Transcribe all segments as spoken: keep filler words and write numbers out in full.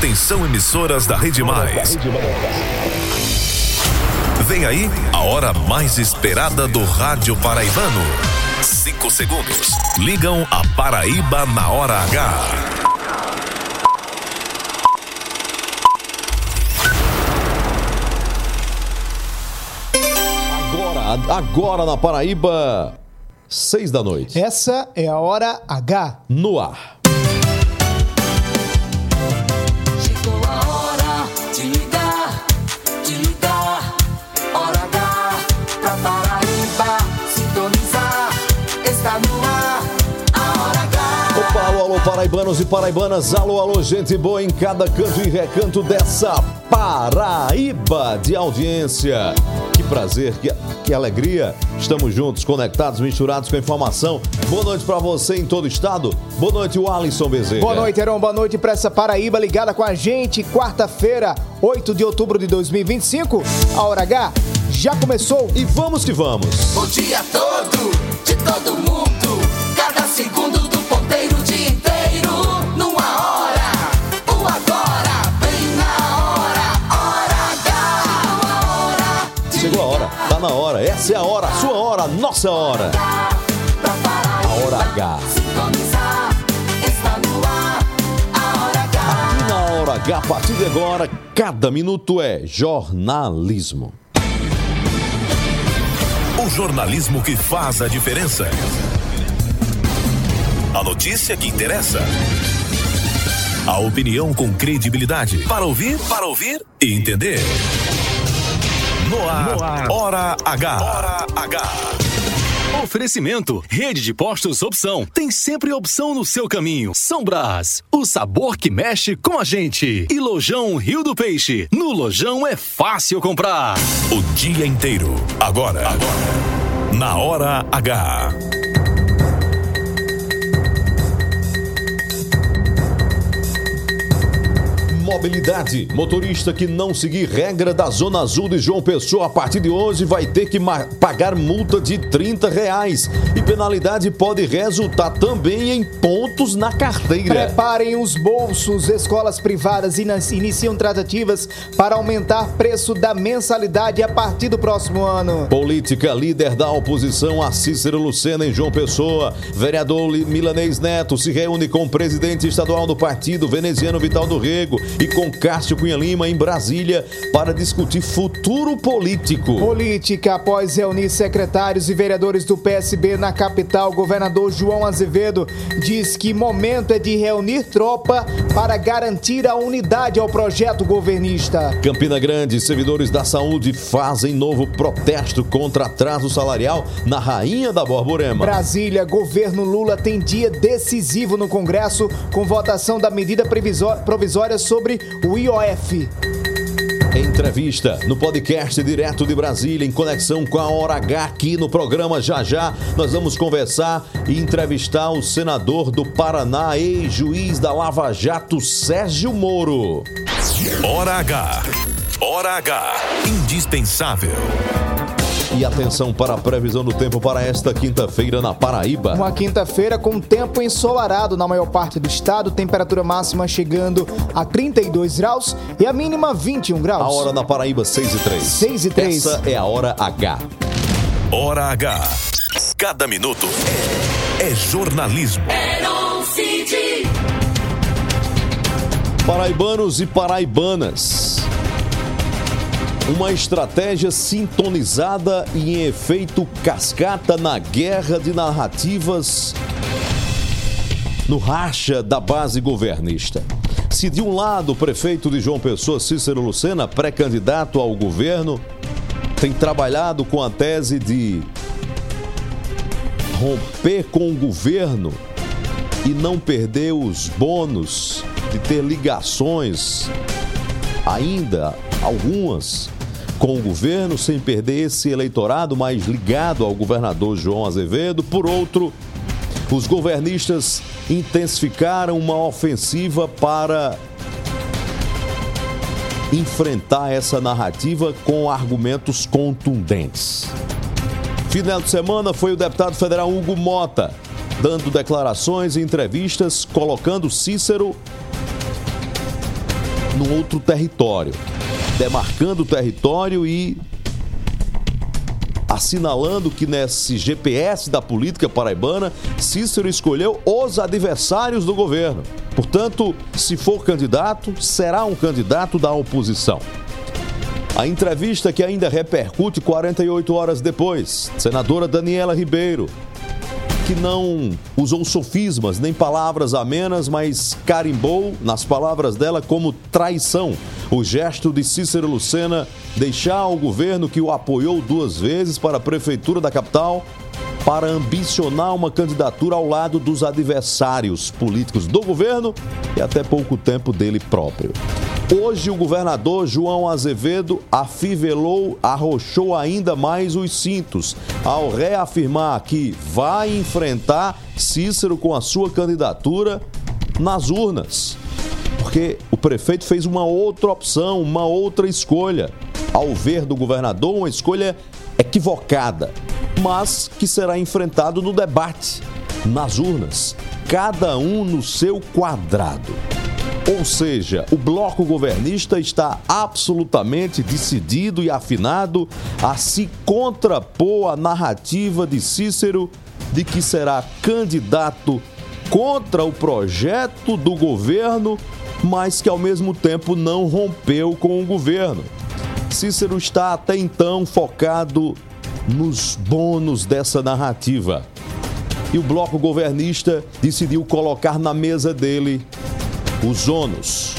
Atenção, emissoras da Rede Mais. Vem aí a hora mais esperada do rádio paraibano. Cinco segundos. Ligam a Paraíba na hora H. Agora, agora na Paraíba, seis da noite. Essa é a hora H. No ar. Chegou a hora de ligar, de ligar. Hora H pra Paraíba sintonizar. Está no ar a hora H. Opa, alô, alô, paraibanos e paraibanas. Alô, alô, gente boa em cada canto e recanto dessa Paraíba de audiência. Que prazer, que, que alegria. Estamos juntos, conectados, misturados com a informação. Boa noite para você em todo o estado. Boa noite, o Alisson Bezerra. Boa noite, Heron. Boa noite para essa Paraíba ligada com a gente. Quarta-feira, oito de outubro de dois mil e vinte e cinco. A Hora H já começou. E vamos que vamos. O dia todo, de todo mundo. Cada segundo do ponteiro, o dia inteiro. Numa hora, o agora, bem na hora. Hora H, uma hora. Chegou a hora, tá na hora. Essa é a hora, a sua hora, nossa hora. A Hora H. Aqui na Hora H, a partir de agora, cada minuto é jornalismo. O jornalismo que faz a diferença. A notícia que interessa. A opinião com credibilidade. Para ouvir, para ouvir e entender. No ar, no ar. Hora H. Hora H. Oferecimento, Rede de Postos Opção. Tem sempre opção no seu caminho. São Brás, o sabor que mexe com a gente. E Lojão Rio do Peixe. No Lojão é fácil comprar. O dia inteiro. Agora. Agora. Na Hora H. Mobilidade. Motorista que não seguir regra da Zona Azul de João Pessoa a partir de hoje vai ter que pagar multa de trinta reais. E penalidade pode resultar também em pontos na carteira. Preparem os bolsos. Escolas privadas iniciam tratativas para aumentar preço da mensalidade a partir do próximo ano. Política. Líder da oposição a Cícero Lucena em João Pessoa. Vereador Milanês Neto se reúne com o presidente estadual do partido, veneziano Vital do Rego, e com Cássio Cunha Lima em Brasília para discutir futuro político. Política. Após reunir secretários e vereadores do P S B na capital, o governador João Azevedo diz que momento é de reunir tropa para garantir a unidade ao projeto governista. Campina Grande, servidores da saúde fazem novo protesto contra atraso salarial na Rainha da Borborema. Brasília, governo Lula tem dia decisivo no Congresso com votação da medida provisória sobre o I O F. Entrevista no podcast direto de Brasília, em conexão com a Hora H aqui no programa. Já já nós vamos conversar e entrevistar o senador do Paraná, ex-juiz da Lava Jato, Sérgio Moro. Hora H. Hora H. Indispensável. E atenção para a previsão do tempo para esta quinta-feira na Paraíba. Uma quinta-feira com tempo ensolarado na maior parte do estado, temperatura máxima chegando a trinta e dois graus e a mínima vinte e um graus. A hora na Paraíba, seis e três. seis e três. Essa é a Hora H. Hora H. Cada minuto é, é jornalismo. Paraibanos e paraibanas. Uma estratégia sintonizada e em efeito cascata na guerra de narrativas no racha da base governista. Se de um lado o prefeito de João Pessoa, Cícero Lucena, pré-candidato ao governo, tem trabalhado com a tese de romper com o governo e não perder os bônus de ter ligações, ainda algumas, com o governo, sem perder esse eleitorado mais ligado ao governador João Azevedo. Por outro, os governistas intensificaram uma ofensiva para enfrentar essa narrativa com argumentos contundentes. Final de semana foi o deputado federal Hugo Mota, dando declarações e entrevistas, colocando Cícero num outro território, demarcando o território e assinalando que nesse G P S da política paraibana, Cícero escolheu os adversários do governo. Portanto, se for candidato, será um candidato da oposição. A entrevista que ainda repercute quarenta e oito horas depois, senadora Daniela Ribeiro, que não usou sofismas nem palavras amenas, mas carimbou, nas palavras dela, como traição o gesto de Cícero Lucena deixar o governo que o apoiou duas vezes para a prefeitura da capital para ambicionar uma candidatura ao lado dos adversários políticos do governo e até pouco tempo dele próprio. Hoje o governador João Azevedo afivelou, arrochou ainda mais os cintos ao reafirmar que vai enfrentar Cícero com a sua candidatura nas urnas. Porque o prefeito fez uma outra opção, uma outra escolha. Ao ver do governador, uma escolha equivocada, mas que será enfrentado no debate, nas urnas, cada um no seu quadrado. Ou seja, o bloco governista está absolutamente decidido e afinado a se contrapor à narrativa de Cícero de que será candidato contra o projeto do governo, mas que ao mesmo tempo não rompeu com o governo. Cícero está até então focado nos bônus dessa narrativa. E o bloco governista decidiu colocar na mesa dele os ônus.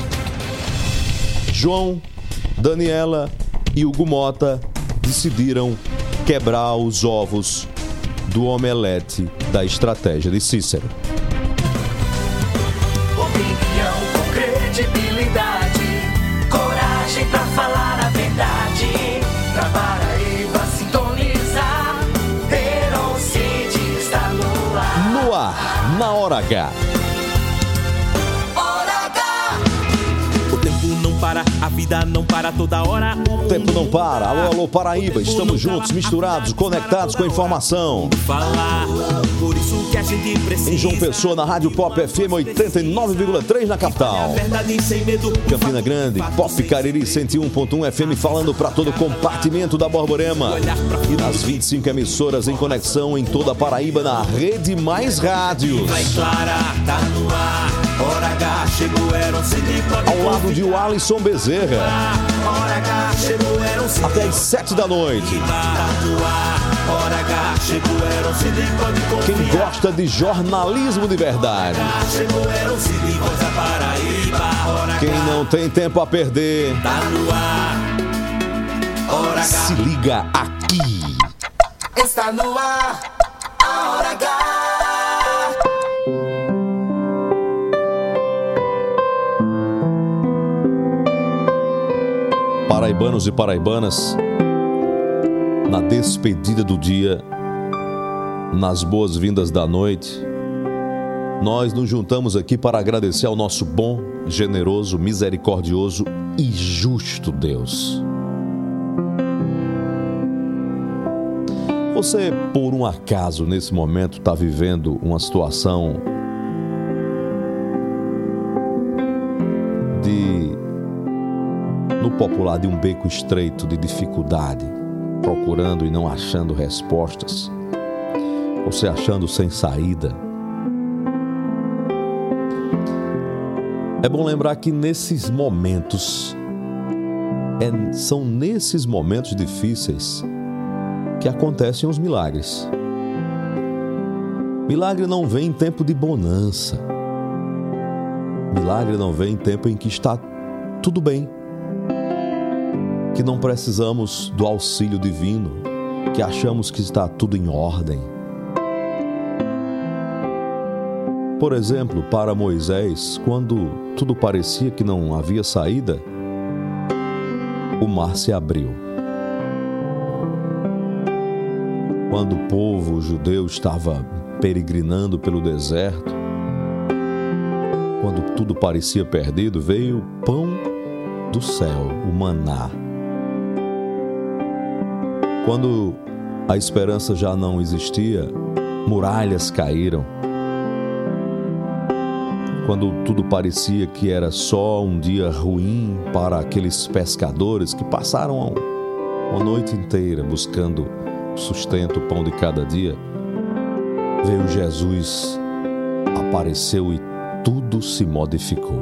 João, Daniela e Hugo Mota decidiram quebrar os ovos do omelete da estratégia de Cícero. Opinião com credibilidade, coragem pra falar a verdade. Pra Paraíba sintonizar, Heron City está no ar. No ar, na Hora H. Para, a vida não para toda hora. O tempo não para. Alô, alô, Paraíba. Estamos juntos, misturados, conectados com a informação. Falar, por isso que a gente precisa. Em João Pessoa, na Rádio Pop F M oitenta e nove vírgula três na capital. Campina Grande, Pop Cariri cento e um ponto um F M, falando para todo o compartimento da Borborema. E nas vinte e cinco emissoras em conexão em toda a Paraíba, na Rede Mais Rádios. Vai Clara, tá no ar. Hora H, chegou, Heron City, pode ao lado de Alisson Bezerra. Hora H, chegou, Heron City, até às sete da noite. Hora H, chegou, Heron City, pode confiar. Quem gosta de jornalismo de verdade. Chegou, Heron City, voz da Paraíba. Hora Quem não tem tempo a perder. Tá no ar. Hora H. Se liga aqui. Está no ar, a Hora H. Paraibanos e paraibanas, na despedida do dia, nas boas-vindas da noite, nós nos juntamos aqui para agradecer ao nosso bom, generoso, misericordioso e justo Deus. Você, por um acaso, nesse momento, está vivendo uma situação de, no popular, de um beco estreito de dificuldade, procurando e não achando respostas, ou se achando sem saída? É bom lembrar que nesses momentos, é, são nesses momentos difíceis que acontecem os milagres. Milagre não vem em tempo de bonança. Milagre não vem em tempo em que está tudo bem, que não precisamos do auxílio divino, que achamos que está tudo em ordem. Por exemplo, para Moisés, quando tudo parecia que não havia saída, o mar se abriu. Quando o povo judeu estava peregrinando pelo deserto, quando tudo parecia perdido, veio o pão do céu, o maná. Quando a esperança já não existia, muralhas caíram. quando tudo parecia que era só um dia ruim para aqueles pescadores que passaram uma noite inteira buscando sustento, o pão de cada dia, veio Jesus, apareceu e tudo se modificou.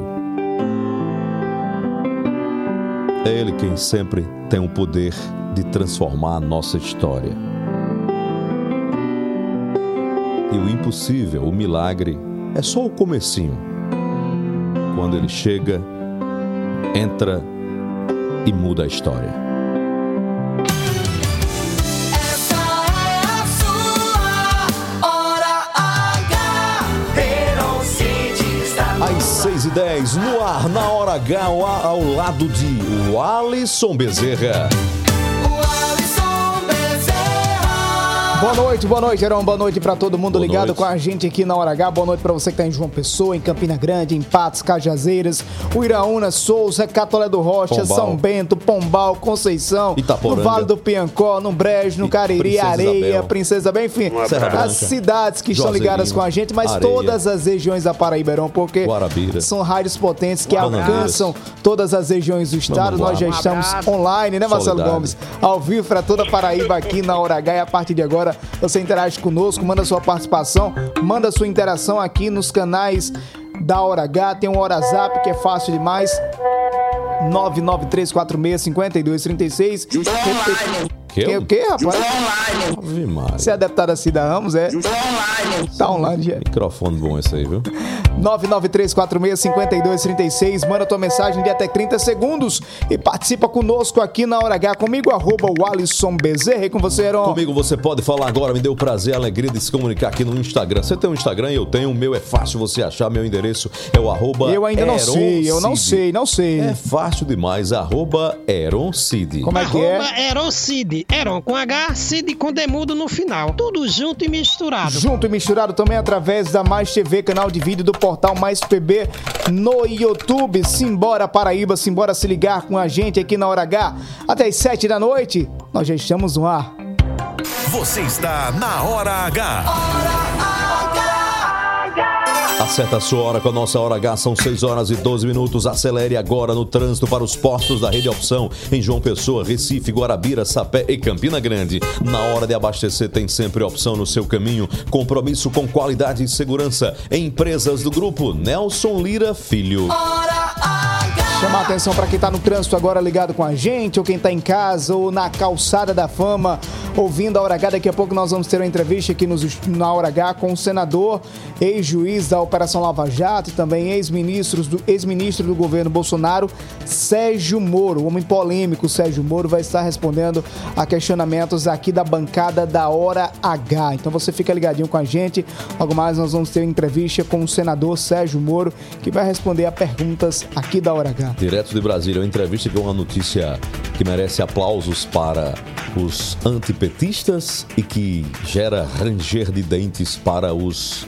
É Ele quem sempre tem o poder de transformar a nossa história. E o impossível, o milagre, é só o comecinho. Quando Ele chega, entra e muda a história. Às seis e dez, no ar, na hora H, ao lado de Walisson Bezerra. Boa noite, boa noite, Heron. Boa noite para todo mundo boa ligado noite. Com a gente aqui na Hora H. Boa noite para você que está em João Pessoa, em Campina Grande, em Patos, Cajazeiras, Uiraúna, Souza, Catolé do Rocha, Pombal. São Bento, Pombal, Conceição, Itaporanga, no Vale do Piancó, no Brejo, no Cariri, Princesa Areia, Isabel. Princesa Bem, enfim, as cidades que estão ligadas com a gente, mas Areia. Todas as regiões da Paraíba, Heron, porque Guarabira. São rádios potentes que Guarabira. Alcançam todas as regiões do estado. Nós já estamos online, né, Marcelo Solidade. Gomes? Ao vivo para toda a Paraíba aqui na Hora H, e a partir de agora você interage conosco, manda sua participação, manda sua interação aqui nos canais da Hora H. Tem um WhatsApp que é fácil demais, nove nove três quatro seis, cinco dois três seis. Que o que, rapaz? Você é a deputada Cida Ramos, é? Tá online, já. Microfone bom esse aí, viu? nove nove três quatro seis, cinco dois três seis. Manda tua mensagem de até trinta segundos e participa conosco aqui na Hora H. Comigo, arroba Walisson Bezerra. E com você, Heron. Comigo você pode falar agora. Me deu o prazer, a alegria de se comunicar aqui no Instagram. Você tem um Instagram? Eu tenho. O meu é fácil você achar. Meu endereço é o arroba Eu ainda não sei. Eu não sei, não sei. É fácil demais. Arroba Eroncid. Como é que é? Arroba Eroncid. Heron com H, Cid com demudo no final. Tudo junto e misturado. Junto e misturado também através da Mais T V, canal de vídeo do portal Mais P B no YouTube. Simbora Paraíba, simbora se ligar com a gente aqui na Hora H. Até as sete da noite, nós já estamos no ar. Você está na Hora H. Hora H. Acerta a sua hora com a nossa Hora H, são seis horas e doze minutos. Acelere agora no trânsito para os postos da Rede Opção em João Pessoa, Recife, Guarabira, Sapé e Campina Grande. Na hora de abastecer tem sempre opção no seu caminho. Compromisso com qualidade e segurança. Empresas do grupo Nelson Lira Filho. Hora H. Chamar a atenção para quem está no trânsito agora ligado com a gente, ou quem está em casa, ou na calçada da fama, ouvindo a Hora H. Daqui a pouco nós vamos ter uma entrevista aqui nos, na Hora H com o senador, ex-juiz da Operação Lava Jato e também ex-ministro do, ex-ministro do governo Bolsonaro, Sérgio Moro. O homem polêmico Sérgio Moro vai estar respondendo a questionamentos aqui da bancada da Hora H. Então você fica ligadinho com a gente. Logo mais nós vamos ter uma entrevista com o senador Sérgio Moro, que vai responder a perguntas aqui da Hora H. Direto de Brasília, uma entrevista com uma notícia que merece aplausos para os antipetistas e que gera ranger de dentes para os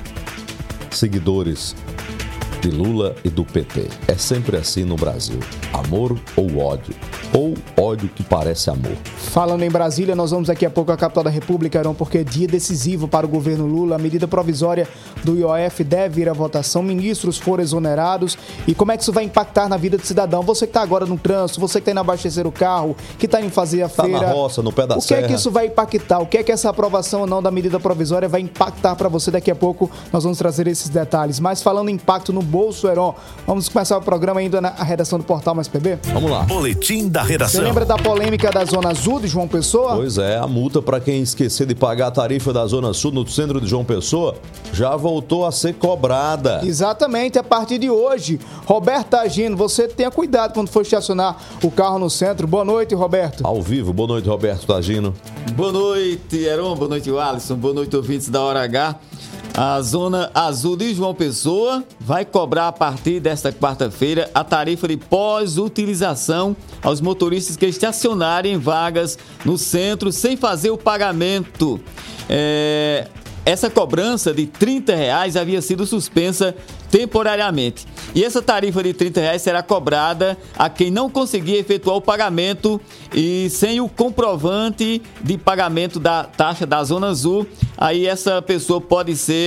seguidores de Lula e do P T. É sempre assim no Brasil. Amor ou ódio. Ou ódio que parece amor. Falando em Brasília, nós vamos daqui a pouco à capital da República, Heron, porque é dia decisivo para o governo Lula. A medida provisória do I O F deve ir à votação. Ministros foram exonerados. E como é que isso vai impactar na vida do cidadão? Você que está agora no trânsito, você que está indo abastecer o carro, que está indo fazer a feira. Tá na roça, no pé da serra. O que é que isso vai impactar? O que é que essa aprovação ou não da medida provisória vai impactar para você? Daqui a pouco nós vamos trazer esses detalhes. Mas falando em impacto no bolso, Heron, vamos começar o programa ainda na redação do Portal Mais P B? Vamos lá. Boletim da redação. Você lembra da polêmica da Zona Azul de João Pessoa? Pois é, a multa para quem esquecer de pagar a tarifa da Zona Sul no centro de João Pessoa já voltou a ser cobrada. Exatamente, a partir de hoje. Roberto Agino, você tenha cuidado quando for estacionar o carro no centro. Boa noite, Roberto. Ao vivo, boa noite, Roberto Tagino. Boa noite, Heron, boa noite, Walisson, boa noite, ouvintes da Hora H. A Zona Azul de João Pessoa vai cobrar a partir desta quarta-feira a tarifa de pós-utilização aos motoristas que estacionarem vagas no centro sem fazer o pagamento. É... Essa cobrança de trinta reais havia sido suspensa temporariamente. E essa tarifa de trinta reais será cobrada a quem não conseguir efetuar o pagamento e sem o comprovante de pagamento da taxa da Zona Azul. Aí essa pessoa pode ser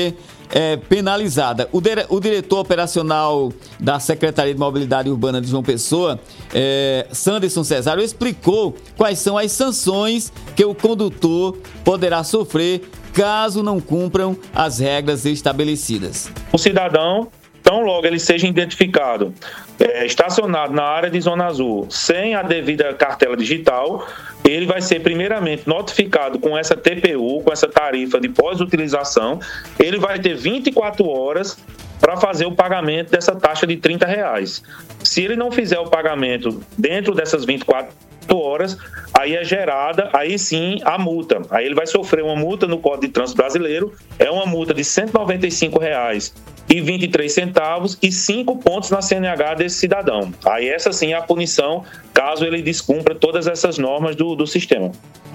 é penalizada. O, dire, o diretor operacional da Secretaria de Mobilidade Urbana de João Pessoa, é, Sanderson Cesário, explicou quais são as sanções que o condutor poderá sofrer caso não cumpram as regras estabelecidas. O cidadão, tão logo ele seja identificado, é, estacionado na área de Zona Azul, sem a devida cartela digital, ele vai ser primeiramente notificado com essa T P U, com essa tarifa de pós-utilização. Ele vai ter vinte e quatro horas para fazer o pagamento dessa taxa de trinta reais. Se ele não fizer o pagamento dentro dessas vinte e quatro horas, aí é gerada, aí sim, a multa. Aí ele vai sofrer uma multa no Código de Trânsito Brasileiro, é uma multa de cento e noventa e cinco reais e vinte e três centavos e cinco pontos na C N H desse cidadão. Aí essa sim é a punição, caso ele descumpra todas essas normas do, do sistema.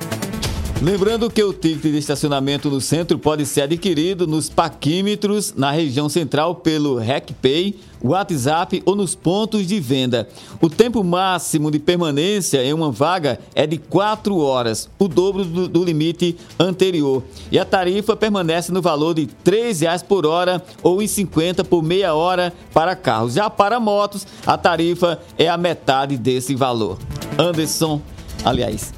Lembrando que o ticket de estacionamento no centro pode ser adquirido nos paquímetros na região central pelo RecPay, WhatsApp ou nos pontos de venda. O tempo máximo de permanência em uma vaga é de quatro horas, o dobro do, do limite anterior. E a tarifa permanece no valor de três reais por hora ou R$ cinquenta por meia hora para carros. Já para motos, a tarifa é a metade desse valor. Anderson, aliás...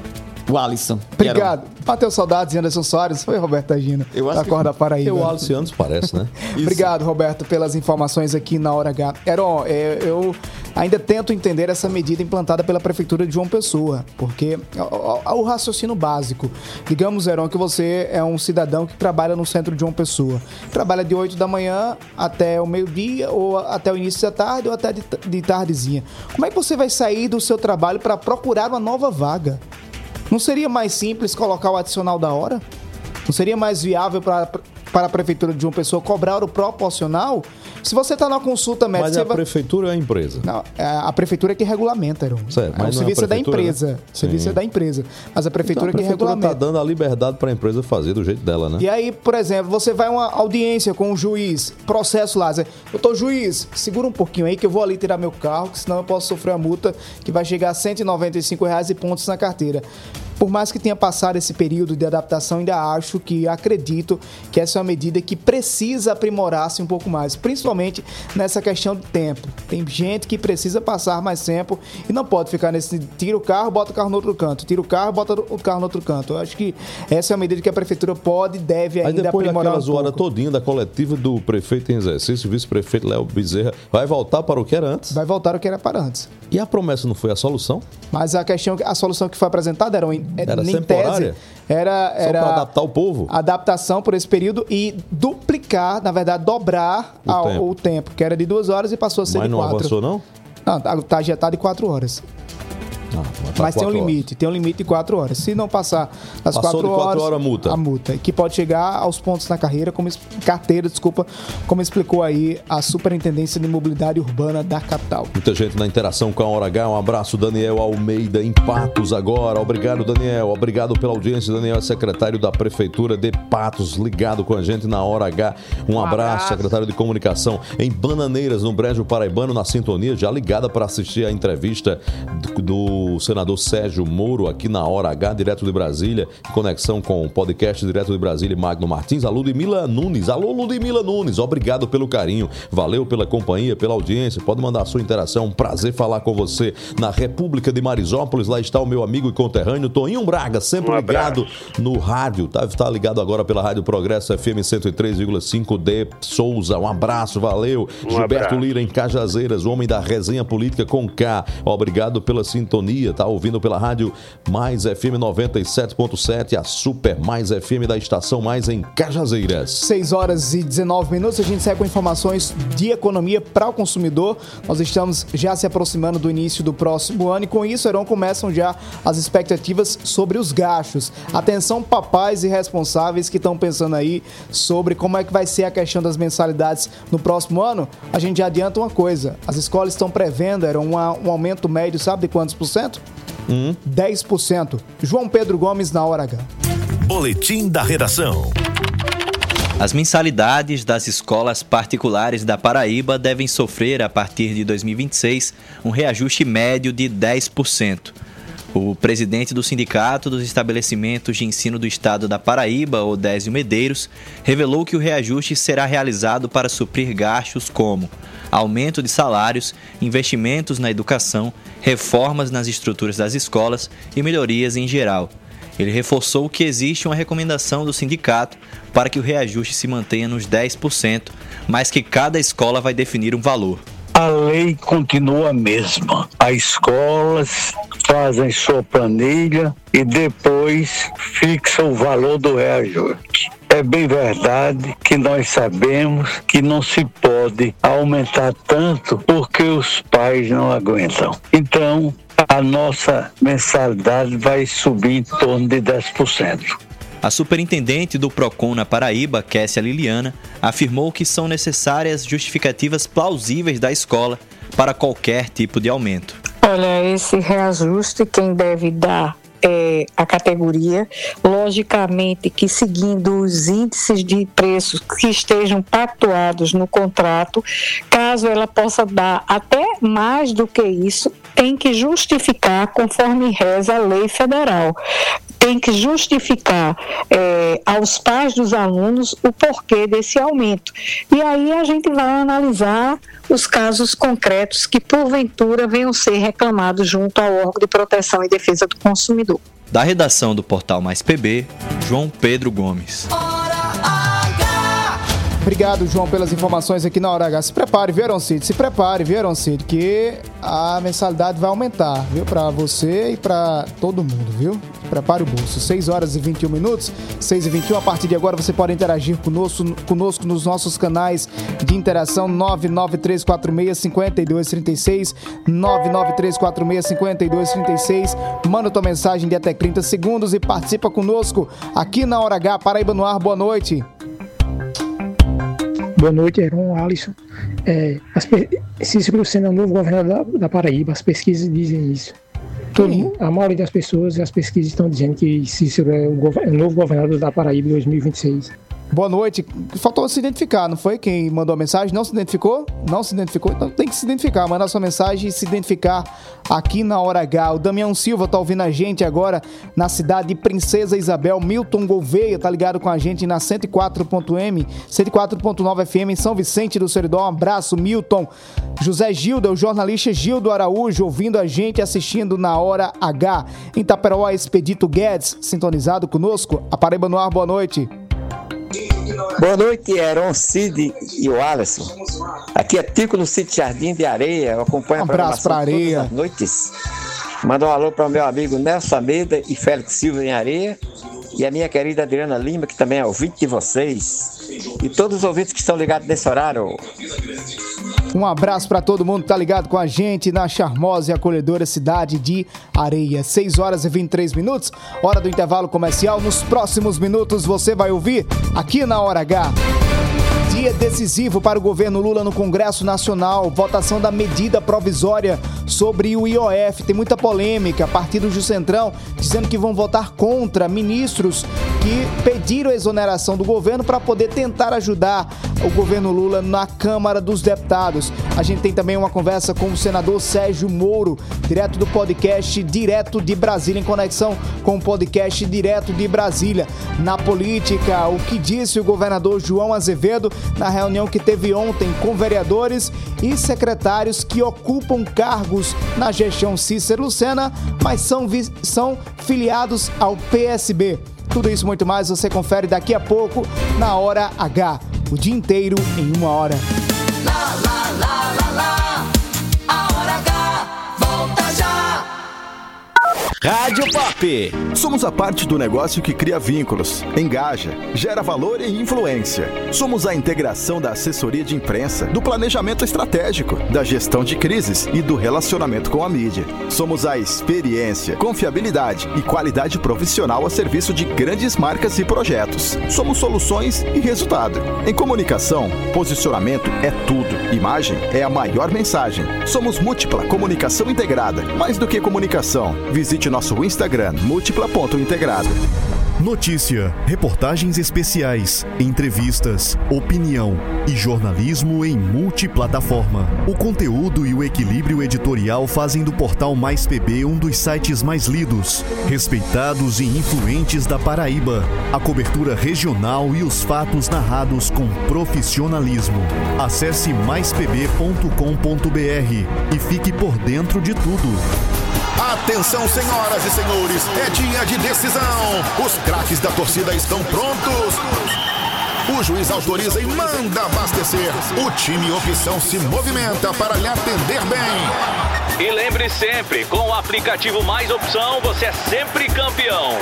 O Alisson. Obrigado. Bateu saudades, Anderson Soares. Foi, Roberto Agina. Eu acho da Corda Paraíba. Eu, o Alisson antes parece, né? Obrigado, Roberto, pelas informações aqui na Hora H. Heron, eu ainda tento entender essa medida implantada pela Prefeitura de João Pessoa, porque o, o raciocínio básico. Digamos, Heron, que você é um cidadão que trabalha no centro de João Pessoa. Trabalha de oito da manhã até o meio-dia, ou até o início da tarde, ou até de, de tardezinha. Como é que você vai sair do seu trabalho para procurar uma nova vaga? Não seria mais simples colocar o adicional da hora? Não seria mais viável para para a Prefeitura de João Pessoa cobrar o proporcional? Se você está na consulta médica... Mas você a vai... Prefeitura é a empresa? Não, a Prefeitura é que regulamenta, Heron. Certo, mas o serviço é, é da empresa. Né? O serviço é da empresa. Mas a Prefeitura então, a é que regulamenta. está dando a liberdade para a empresa fazer do jeito dela, né? E aí, por exemplo, você vai a uma audiência com um juiz, processo lá, diz, doutor juiz, segura um pouquinho aí que eu vou ali tirar meu carro, que senão eu posso sofrer uma multa que vai chegar a cento e noventa e cinco reais e pontos na carteira. Por mais que tenha passado esse período de adaptação, ainda acho que, acredito que essa é uma medida que precisa aprimorar-se um pouco mais, principalmente nessa questão de tempo. Tem gente que precisa passar mais tempo e não pode ficar nesse tira o carro, bota o carro no outro canto, tira o carro, bota o carro no outro canto. Eu acho que essa é uma medida que a Prefeitura pode e deve ainda aprimorar um pouco. Aí depois daquela zoada todinha da coletiva do prefeito em exercício, o vice-prefeito Léo Bezerra, vai voltar para o que era antes? Vai voltar o que era para antes. E a promessa não foi a solução? Mas a questão, a solução que foi apresentada era, era em temporária? Tese, era, era só para adaptar o povo? Adaptação por esse período e duplicar, na verdade, dobrar o, ao, tempo. o tempo, que era de duas horas e passou a ser Mas de quatro. Mas não avançou, não? Não, está já está de quatro horas. Ah, mas tá mas tem um limite, horas. tem um limite de quatro horas. Se não passar das Passou quatro de quatro horas, horas a multa. a multa, que pode chegar aos pontos na carreira, como carteira, desculpa, como explicou aí a Superintendência de Mobilidade Urbana da capital. Muita gente na interação com a Hora H. Um abraço, Daniel Almeida, em Patos agora. Obrigado, Daniel. Obrigado pela audiência. Daniel é secretário da Prefeitura de Patos, ligado com a gente na Hora H. Um, um abraço, abraço, secretário de Comunicação em Bananeiras, no Brejo Paraibano, na sintonia, já ligada para assistir a entrevista do, do senador Sérgio Sérgio Moro, aqui na Hora H, direto de Brasília, em conexão com o podcast direto de Brasília, Magno Martins. A Ludmila Nunes. Alô, Ludmila Nunes, obrigado pelo carinho, valeu pela companhia, pela audiência, pode mandar a sua interação, um prazer falar com você. Na República de Marisópolis, lá está o meu amigo e conterrâneo Toninho Braga, sempre um ligado no rádio, tá, tá ligado agora pela Rádio Progresso F M cento e três vírgula cinco de Souza, um abraço, valeu. Um Gilberto abraço. Lira em Cajazeiras, o homem da resenha política com K, obrigado pela sintonia, tá ouvindo pela Rádio Mais F M noventa e sete ponto sete, a Super Mais F M da Estação Mais em Cajazeiras. seis horas e dezenove minutos, a gente segue com informações de economia para o consumidor. Nós estamos já se aproximando do início do próximo ano e com isso, Heron, começam já as expectativas sobre os gastos. Atenção, papais e responsáveis que estão pensando aí sobre como é que vai ser a questão das mensalidades no próximo ano. A gente já adianta uma coisa, as escolas estão prevendo, Heron, um, um aumento médio, sabe de quantos por cento? Hum. dez por cento. João Pedro Gomes na Hora H. Boletim da Redação. As mensalidades das escolas particulares da Paraíba devem sofrer, a partir de dois mil e vinte e seis, um reajuste médio de dez por cento. O presidente do Sindicato dos Estabelecimentos de Ensino do Estado da Paraíba, Odésio Medeiros, revelou que o reajuste será realizado para suprir gastos como aumento de salários, investimentos na educação, reformas nas estruturas das escolas e melhorias em geral. Ele reforçou que existe uma recomendação do sindicato para que o reajuste se mantenha nos dez por cento, mas que cada escola vai definir um valor. A lei continua a mesma. As escolas fazem sua planilha e depois fixam o valor do reajuste. É bem verdade que nós sabemos que não se pode aumentar tanto porque os pais não aguentam. Então, a nossa mensalidade vai subir em torno de dez por cento. A superintendente do Procon na Paraíba, Kessia Liliana, afirmou que são necessárias justificativas plausíveis da escola para qualquer tipo de aumento. Olha, esse reajuste quem deve dar é a categoria, logicamente que seguindo os índices de preços que estejam pactuados no contrato, caso ela possa dar até mais do que isso, tem que justificar conforme reza a lei federal. Tem que justificar é, aos pais dos alunos o porquê desse aumento. E aí a gente vai analisar os casos concretos que, porventura, venham ser reclamados junto ao órgão de proteção e defesa do consumidor. Da redação do Portal Mais P B, João Pedro Gomes. Obrigado, João, pelas informações aqui na Hora H. Se prepare, viu, Cid? Se prepare, viu, Cid? Que a mensalidade vai aumentar, viu? Pra você e pra todo mundo, viu? Prepare o bolso. seis horas e vinte e um minutos, seis e vinte e um. A partir de agora você pode interagir conosco, conosco nos nossos canais de interação nove nove três quatro seis, cinco dois três seis, nove nove três quatro seis, cinco dois três seis. Manda tua mensagem de até trinta segundos e participa conosco aqui na Hora H. Paraíba no ar, boa noite. Boa noite, Heron, Alisson. É, as pe... Cícero Lucena é o novo governador da, da Paraíba, as pesquisas dizem isso. Todo, a maioria das pessoas e as pesquisas estão dizendo que Cícero é o, gov... é o novo governador da Paraíba em dois mil e vinte e seis. Boa noite. Faltou se identificar, não foi? Quem mandou a mensagem não se identificou? Não se identificou? Então tem que se identificar, mandar sua mensagem e se identificar aqui na Hora H. O Damião Silva tá ouvindo a gente agora na cidade de Princesa Isabel. Milton Gouveia tá ligado com a gente na cento e quatro ponto M, cento e quatro ponto nove F M em São Vicente do Seridó. Um abraço, Milton. José Gildo, o jornalista Gildo Araújo, ouvindo a gente, assistindo na Hora H. Em Taperoá, Expedito Guedes, sintonizado conosco. A Paraíba no ar, boa noite. Boa noite, Heron, Cid e o Alisson. Aqui é Tico no Sítio Jardim de Areia. Eu acompanho um a programação areia. todas as noites. Manda um alô para o meu amigo Nelson Almeida e Félix Silva em Areia. E a minha querida Adriana Lima, que também é ouvinte de vocês. E todos os ouvintes que estão ligados nesse horário. Um abraço para todo mundo que tá ligado com a gente na charmosa e acolhedora cidade de Areia. seis horas e vinte e três minutos, hora do intervalo comercial. Nos próximos minutos você vai ouvir aqui na Hora H. Dia decisivo para o governo Lula no Congresso Nacional. Votação da medida provisória sobre o I O F. Tem muita polêmica. Partidos do Centrão dizendo que vão votar contra ministros que pediram a exoneração do governo para poder tentar ajudar o governo Lula na Câmara dos Deputados. A gente tem também uma conversa com o senador Sérgio Moro, direto do podcast Direto de Brasília, em conexão com o podcast Direto de Brasília. Na política, o que disse o governador João Azevedo na reunião que teve ontem com vereadores e secretários que ocupam cargos na gestão Cícero Lucena, mas são, vi- são filiados ao P S B. Tudo isso e muito mais você confere daqui a pouco na Hora H. O dia inteiro em uma hora. Lá, lá, lá, lá, lá. A Hora H volta já. Rádio Pop. Somos a parte do negócio que cria vínculos, engaja, gera valor e influência. Somos a integração da assessoria de imprensa, do planejamento estratégico, da gestão de crises e do relacionamento com a mídia. Somos a experiência, confiabilidade e qualidade profissional a serviço de grandes marcas e projetos. Somos soluções e resultado. Em comunicação, posicionamento é tudo. Imagem é a maior mensagem. Somos Múltipla Comunicação Integrada. Mais do que comunicação, visite nosso Instagram, múltipla ponto integrada. Notícia, reportagens especiais, entrevistas, opinião e jornalismo em multiplataforma. O conteúdo e o equilíbrio editorial fazem do Portal Mais P B um dos sites mais lidos, respeitados e influentes da Paraíba. A cobertura regional e os fatos narrados com profissionalismo. Acesse mais p b ponto com ponto b r e fique por dentro de tudo. Atenção, senhoras e senhores, é dia de decisão. Os craques da torcida estão prontos. O juiz autoriza e manda abastecer. O time Opção se movimenta para lhe atender bem. E lembre sempre, com o aplicativo Mais Opção, você é sempre campeão.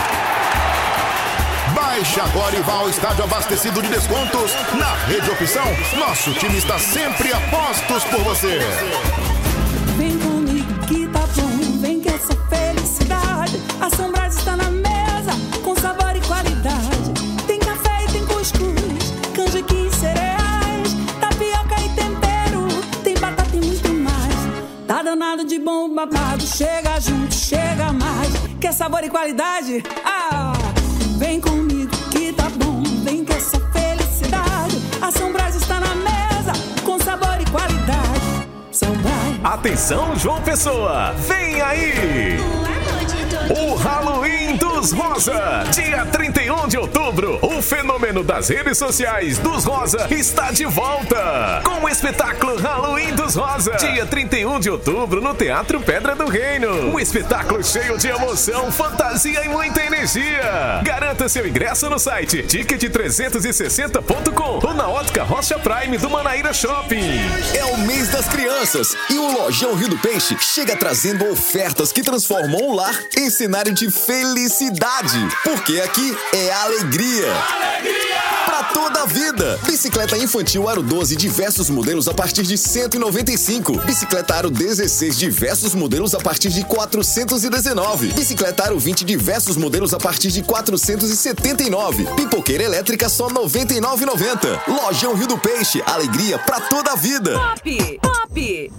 Baixe agora e vá ao estádio abastecido de descontos. Na Rede Opção, nosso time está sempre a postos por você. Vem comigo que tá bom, vem que essa felicidade. A São Brás está na mesa, com sabor e qualidade. Tem café e tem cuscuz, canjiquinha e cereais, tapioca e tempero, tem batata e muito mais. Tá danado de bom babado, chega junto, chega mais. Quer sabor e qualidade? Ah, vem comigo que tá bom, vem que essa felicidade. A São Brás está na mesa, com sabor e qualidade. São Brás. Atenção, João Pessoa, vem aí! O Halloween dos Rosa, dia trinta e um de outubro, o fenômeno das redes sociais dos Rosa está de volta, com o espetáculo Halloween dos Rosa, dia trinta e um de outubro no Teatro Pedra do Reino, um espetáculo cheio de emoção, fantasia e muita energia. Garanta seu ingresso no site ticket trezentos e sessenta ponto com ou na Ótica Rocha Prime do Manaíra Shopping. É o mês das crianças e o Lojão Rio do Peixe chega trazendo ofertas que transformam o lar em cenário de felicidade, porque aqui é alegria. Alegria! Pra toda a vida. Bicicleta infantil Aro doze, diversos modelos a partir de cento e noventa e cinco. Bicicleta Aro dezesseis, diversos modelos a partir de quatrocentos e dezenove. Bicicleta Aro vinte, diversos modelos a partir de quatrocentos e setenta e nove. Pipoqueira elétrica só noventa e nove reais e noventa centavos. Lojão Rio do Peixe, alegria pra toda a vida. Pop, pop.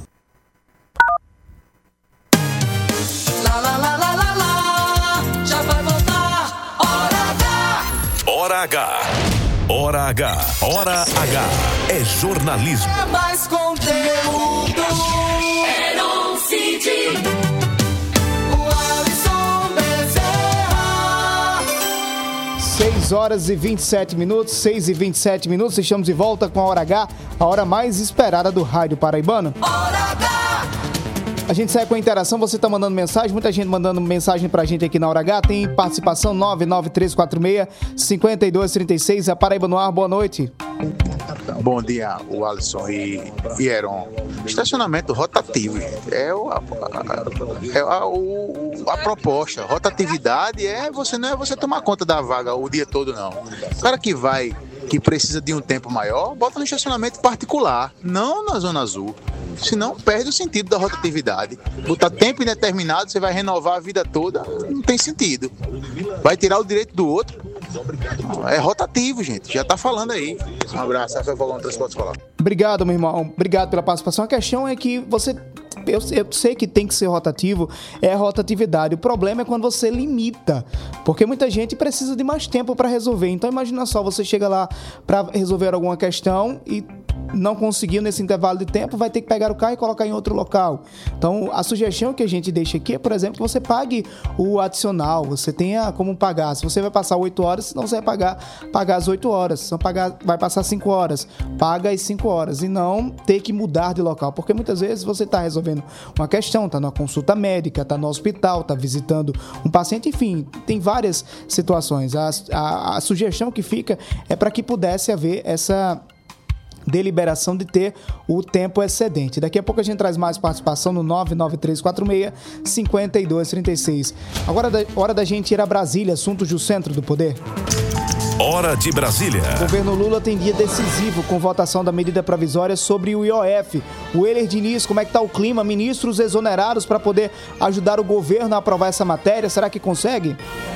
Lá, lá, lá, lá, lá, lá. Já vai voltar. Hora H. Hora H. Hora H. Hora H. É jornalismo. É mais conteúdo. É um C D. O Alisson Bezerra. seis horas e vinte e sete minutos, seis e vinte e sete minutos, estamos de volta com a Hora H, a hora mais esperada do rádio paraibano. Hora H. A gente segue com a interação, você tá mandando mensagem, muita gente mandando mensagem pra gente aqui na Hora H, tem participação nove nove três quatro seis, cinco dois três seis, a Paraíba no ar, boa noite. Bom dia, o Alisson e, e Heron. Estacionamento rotativo, gente. É, o, a, a, é a, o, a proposta. Rotatividade é você, não é você tomar conta da vaga o dia todo, não. O cara que vai, que precisa de um tempo maior, bota no estacionamento particular, não na Zona Azul. Senão perde o sentido da rotatividade. Botar tempo indeterminado, você vai renovar a vida toda, não tem sentido. Vai tirar o direito do outro. É rotativo, gente. Já tá falando aí. Um abraço, Rafael Volante, Transporte Escolar. Obrigado, meu irmão. Obrigado pela participação. A questão é que você... Eu, eu sei que tem que ser rotativo, é a rotatividade. O problema é quando você limita, porque muita gente precisa de mais tempo para resolver. Então imagina só, você chega lá para resolver alguma questão e não conseguiu nesse intervalo de tempo, vai ter que pegar o carro e colocar em outro local. Então a sugestão que a gente deixa aqui é, por exemplo, que você pague o adicional, você tenha como pagar. Se você vai passar oito horas, senão você vai pagar, pagar as oito horas. Se não pagar, vai passar cinco horas, paga as cinco horas e não ter que mudar de local, porque muitas vezes você está resolvendo uma questão, está numa consulta médica, está no hospital, está visitando um paciente, enfim, tem várias situações. A, a, a sugestão que fica é para que pudesse haver essa deliberação de ter o tempo excedente. Daqui a pouco a gente traz mais participação no nove nove três quatro seis, cinco dois três seis. Agora é hora da gente ir a Brasília, assuntos do centro do poder. Hora de Brasília. O governo Lula tem dia decisivo com votação da medida provisória sobre o I O F. O Euler Diniz, como é que tá o clima? Ministros exonerados para poder ajudar o governo a aprovar essa matéria. Será que consegue?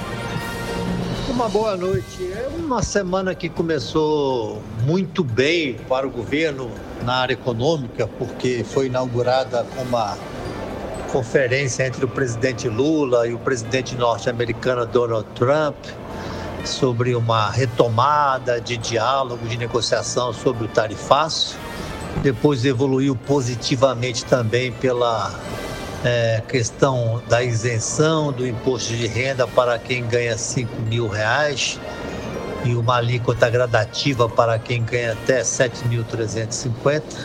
Uma boa noite. É uma semana que começou muito bem para o governo na área econômica, porque foi inaugurada uma conferência entre o presidente Lula e o presidente norte-americano Donald Trump sobre uma retomada de diálogo, de negociação sobre o tarifaço. Depois evoluiu positivamente também pela é, questão da isenção do imposto de renda para quem ganha cinco mil reais e uma alíquota gradativa para quem ganha até sete mil trezentos e cinquenta.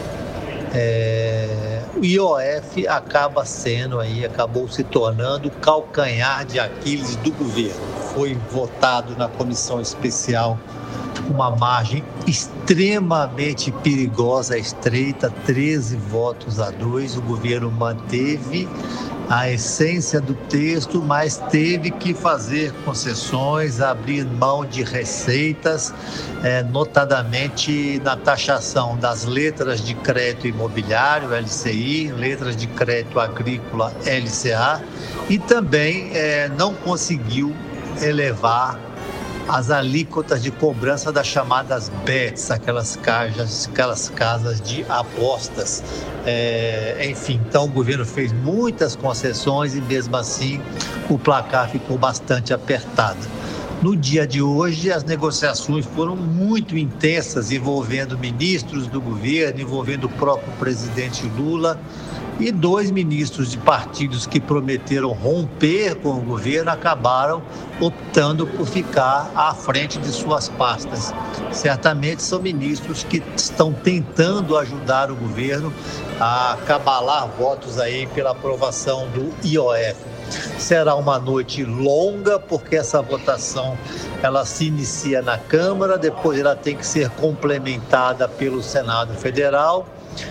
É, o I O F acaba sendo aí, acabou se tornando o calcanhar de Aquiles do governo. Foi votado na comissão especial uma margem extremamente perigosa, estreita, treze votos a dois. O governo manteve a essência do texto, mas teve que fazer concessões, abrir mão de receitas, eh, notadamente na taxação das letras de crédito imobiliário, L C I, letras de crédito agrícola, L C A, e também eh, não conseguiu elevar as alíquotas de cobrança das chamadas B E Ts, aquelas casas, aquelas casas de apostas. É, enfim, então o governo fez muitas concessões e mesmo assim o placar ficou bastante apertado. No dia de hoje, as negociações foram muito intensas, envolvendo ministros do governo, envolvendo o próprio presidente Lula, e dois ministros de partidos que prometeram romper com o governo acabaram optando por ficar à frente de suas pastas. Certamente são ministros que estão tentando ajudar o governo a cabalar votos aí pela aprovação do I O F. Será uma noite longa, porque essa votação ela se inicia na Câmara, depois ela tem que ser complementada pelo Senado Federal,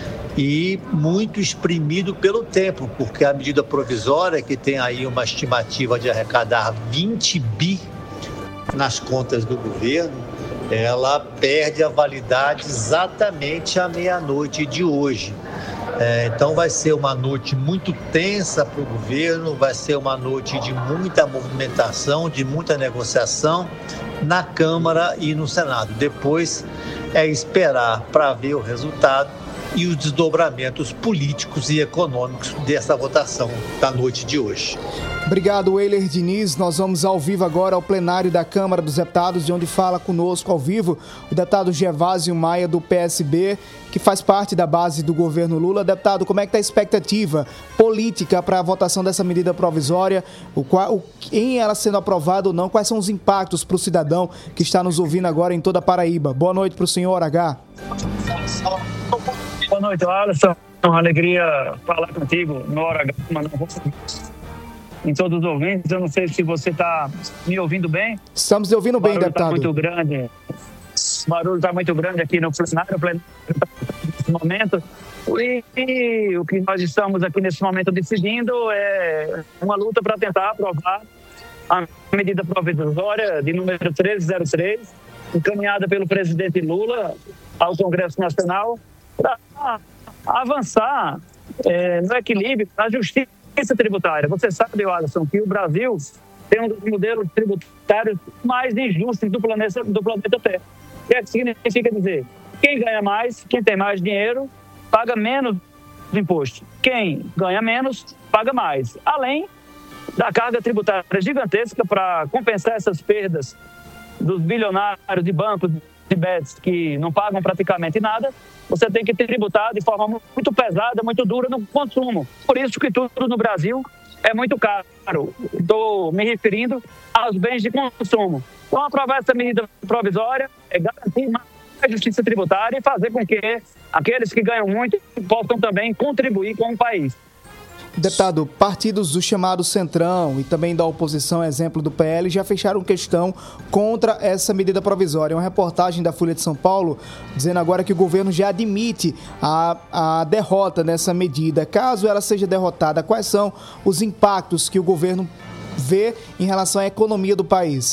e muito exprimido pelo tempo, porque a medida provisória, que tem aí uma estimativa de arrecadar vinte bi nas contas do governo, ela perde a validade exatamente à meia-noite de hoje. É, então vai ser uma noite muito tensa para o governo, vai ser uma noite de muita movimentação, de muita negociação na Câmara e no Senado. Depois é esperar para ver o resultado e os desdobramentos políticos e econômicos dessa votação da noite de hoje. Obrigado, Weiler Diniz. Nós vamos ao vivo agora ao plenário da Câmara dos Deputados, de onde fala conosco ao vivo o deputado Gervásio Maia, do P S B, que faz parte da base do governo Lula. Deputado, como é que está a expectativa política para a votação dessa medida provisória? O qual, o, em ela sendo aprovada ou não, quais são os impactos para o cidadão que está nos ouvindo agora em toda a Paraíba? Boa noite para o senhor H. Boa noite, Alisson. É uma alegria falar contigo no Hora H, em todos os ouvintes. Eu não sei se você está me ouvindo bem. Estamos te ouvindo bem, deputado. O barulho está muito grande. O barulho está muito grande aqui no plenário, o plenário está nesse momento. E, e o que nós estamos aqui nesse momento decidindo é uma luta para tentar aprovar a medida provisória de número treze zero três, encaminhada pelo presidente Lula ao Congresso Nacional, para avançar é, no equilíbrio, na justiça tributária. Você sabe, Alisson, que o Brasil tem um dos modelos tributários mais injustos do planeta, do planeta Terra. O que é que significa dizer? Quem ganha mais, quem tem mais dinheiro, paga menos imposto. Quem ganha menos, paga mais. Além da carga tributária gigantesca para compensar essas perdas dos bilionários de bancos de B E Ts que não pagam praticamente nada, você tem que tributar de forma muito pesada, muito dura no consumo. Por isso que tudo no Brasil é muito caro. Estou me referindo aos bens de consumo. Então, aprovar essa medida provisória é garantir mais justiça tributária e fazer com que aqueles que ganham muito possam também contribuir com o país. Deputado, partidos do chamado Centrão e também da oposição, exemplo do P L, já fecharam questão contra essa medida provisória. Uma reportagem da Folha de São Paulo dizendo agora que o governo já admite a, a derrota nessa medida. Caso ela seja derrotada, quais são os impactos que o governo vê em relação à economia do país?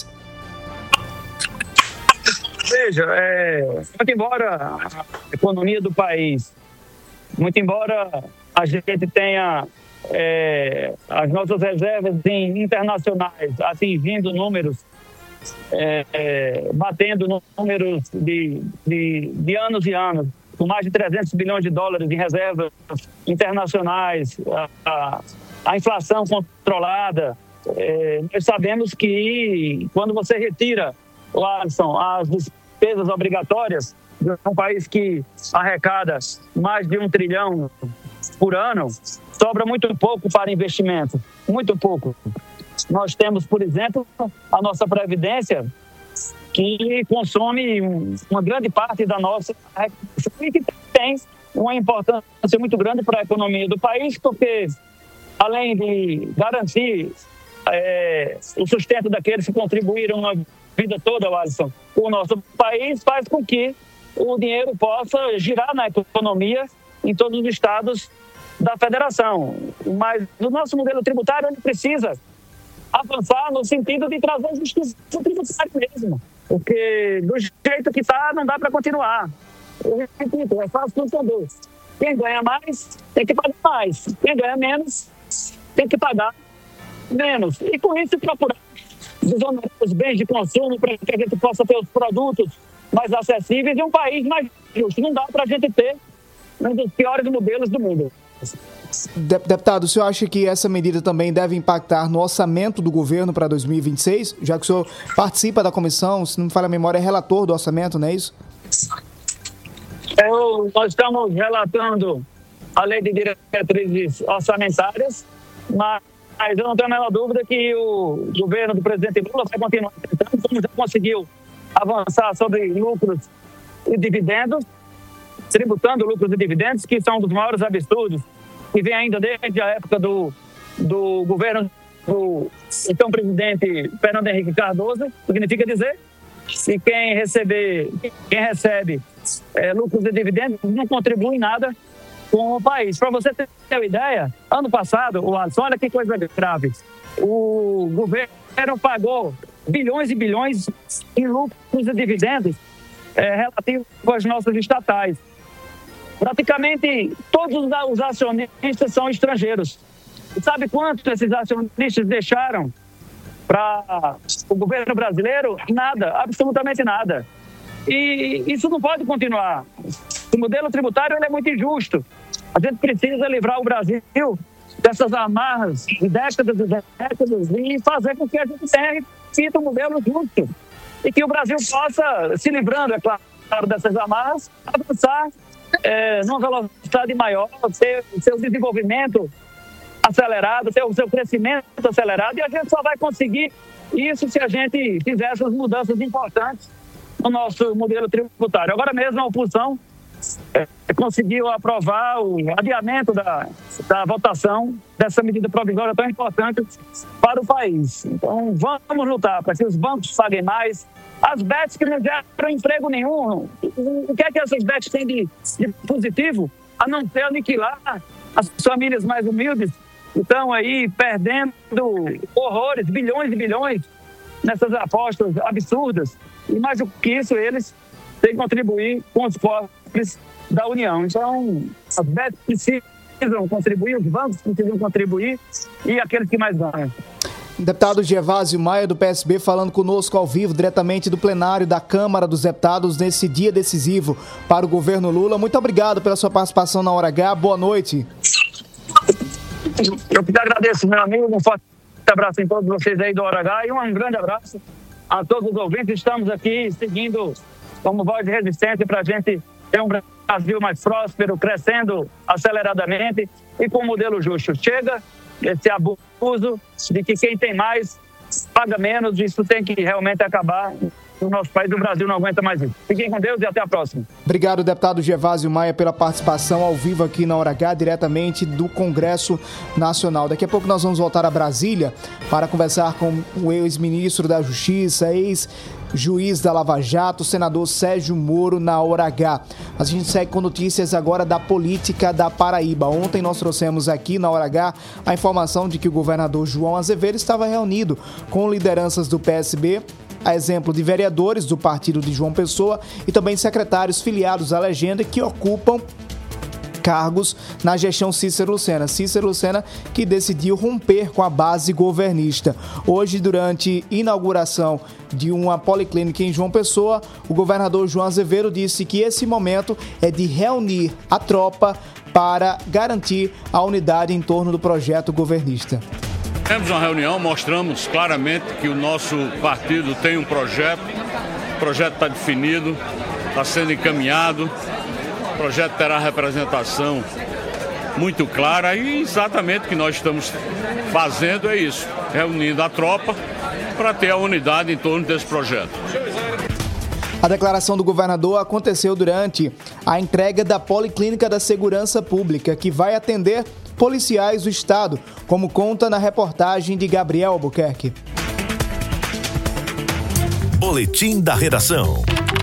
Veja, é, muito embora a economia do país, muito embora a gente tenha é, as nossas reservas internacionais atingindo números, é, é, batendo números de, de, de anos e anos, com mais de trezentos bilhões de dólares em reservas internacionais, a, a, a inflação controlada. É, nós sabemos que quando você retira, Alisson, as despesas obrigatórias de um país que arrecada mais de um trilhão por ano, sobra muito pouco para investimento, muito pouco. Nós temos, por exemplo, a nossa Previdência, que consome uma grande parte da nossa arrecadação e que tem uma importância muito grande para a economia do país, porque além de garantir é, o sustento daqueles que contribuíram a vida toda, Alisson, o nosso país faz com que o dinheiro possa girar na economia em todos os estados da federação. Mas o nosso modelo tributário ele precisa avançar no sentido de trazer justiça tributária mesmo, porque do jeito que está não dá para continuar. Eu repito, é fácil entender. Quem ganha mais tem que pagar mais, quem ganha menos tem que pagar menos. E com isso procurar desonerar os bens de consumo para que a gente possa ter os produtos mais acessíveis e um país mais justo. Não dá para a gente ter um dos piores modelos do mundo. Deputado, o senhor acha que essa medida também deve impactar no orçamento do governo para dois mil e vinte e seis? Já que o senhor participa da comissão, se não me falha a memória, é relator do orçamento, não é isso? Eu, nós estamos relatando a lei de diretrizes orçamentárias, mas eu não tenho a menor dúvida que o governo do presidente Lula vai continuar tentando, como já conseguiu avançar sobre lucros e dividendos, tributando lucros e dividendos, que são um dos maiores absurdos que vem ainda desde a época do, do governo do então presidente Fernando Henrique Cardoso. Significa dizer que quem receber, quem recebe é, lucros e dividendos não contribui em nada com o país. Para você ter uma ideia, ano passado, o Alisson, olha que coisa grave, o governo pagou bilhões e bilhões em lucros e dividendos é, relativos às nossas estatais. Praticamente todos os acionistas são estrangeiros. E sabe quanto esses acionistas deixaram para o governo brasileiro? Nada, absolutamente nada. E isso não pode continuar. O modelo tributário ele é muito injusto. A gente precisa livrar o Brasil dessas amarras de décadas e décadas e fazer com que a gente tenha um modelo justo. E que o Brasil possa, se livrando, é claro, dessas amarras, avançar É, numa velocidade maior, ter o seu desenvolvimento acelerado, ter o seu crescimento acelerado, e a gente só vai conseguir isso se a gente fizer essas mudanças importantes no nosso modelo tributário. Agora mesmo a oposição é, conseguiu aprovar o adiamento da, da votação dessa medida provisória tão importante para o país. Então vamos lutar para que os bancos paguem mais, as B E Ts que não geram emprego nenhum. O que é que essas B E Ts têm de, de positivo? A não ser aniquilar as famílias mais humildes que estão aí perdendo horrores, bilhões e bilhões nessas apostas absurdas. E mais do que isso, eles têm que contribuir com os cofres da União. Então, as B E Ts precisam contribuir, os bancos precisam contribuir e aqueles que mais ganham. Deputado Gervásio Maia, do P S B, falando conosco ao vivo, diretamente do plenário da Câmara dos Deputados, nesse dia decisivo para o governo Lula. Muito obrigado pela sua participação na Hora H. Boa noite. Eu que agradeço, meu amigo. Um forte abraço em todos vocês aí do Hora H e um grande abraço a todos os ouvintes. Estamos aqui seguindo como voz de resistência para a gente ter um Brasil mais próspero, crescendo aceleradamente e com um modelo justo. Chega esse abuso de que quem tem mais paga menos. Isso tem que realmente acabar no nosso país. O Brasil não aguenta mais isso. Fiquem com Deus e até a próxima. Obrigado, deputado Gervásio Maia, pela participação ao vivo aqui na Hora H, diretamente do Congresso Nacional. Daqui a pouco nós vamos voltar a Brasília para conversar com o ex-ministro da Justiça, ex-juiz da Lava Jato, o senador Sérgio Moro, na Hora H. A gente segue com notícias agora da política da Paraíba. Ontem nós trouxemos aqui na Hora H a informação de que o governador João Azevedo estava reunido com lideranças do P S B, a exemplo de vereadores do partido de João Pessoa e também secretários filiados à legenda que ocupam cargos na gestão Cícero Lucena. Cícero Lucena que decidiu romper com a base governista. Hoje, durante inauguração de uma policlínica em João Pessoa, o governador João Azevedo disse que esse momento é de reunir a tropa para garantir a unidade em torno do projeto governista. Tivemos uma reunião, mostramos claramente que o nosso partido tem um projeto, o projeto está definido, está sendo encaminhado, o projeto terá representação muito clara e exatamente o que nós estamos fazendo é isso, reunindo a tropa para ter a unidade em torno desse projeto. A declaração do governador aconteceu durante a entrega da Policlínica da Segurança Pública, que vai atender policiais do estado, como conta na reportagem de Gabriel Albuquerque. Boletim da Redação.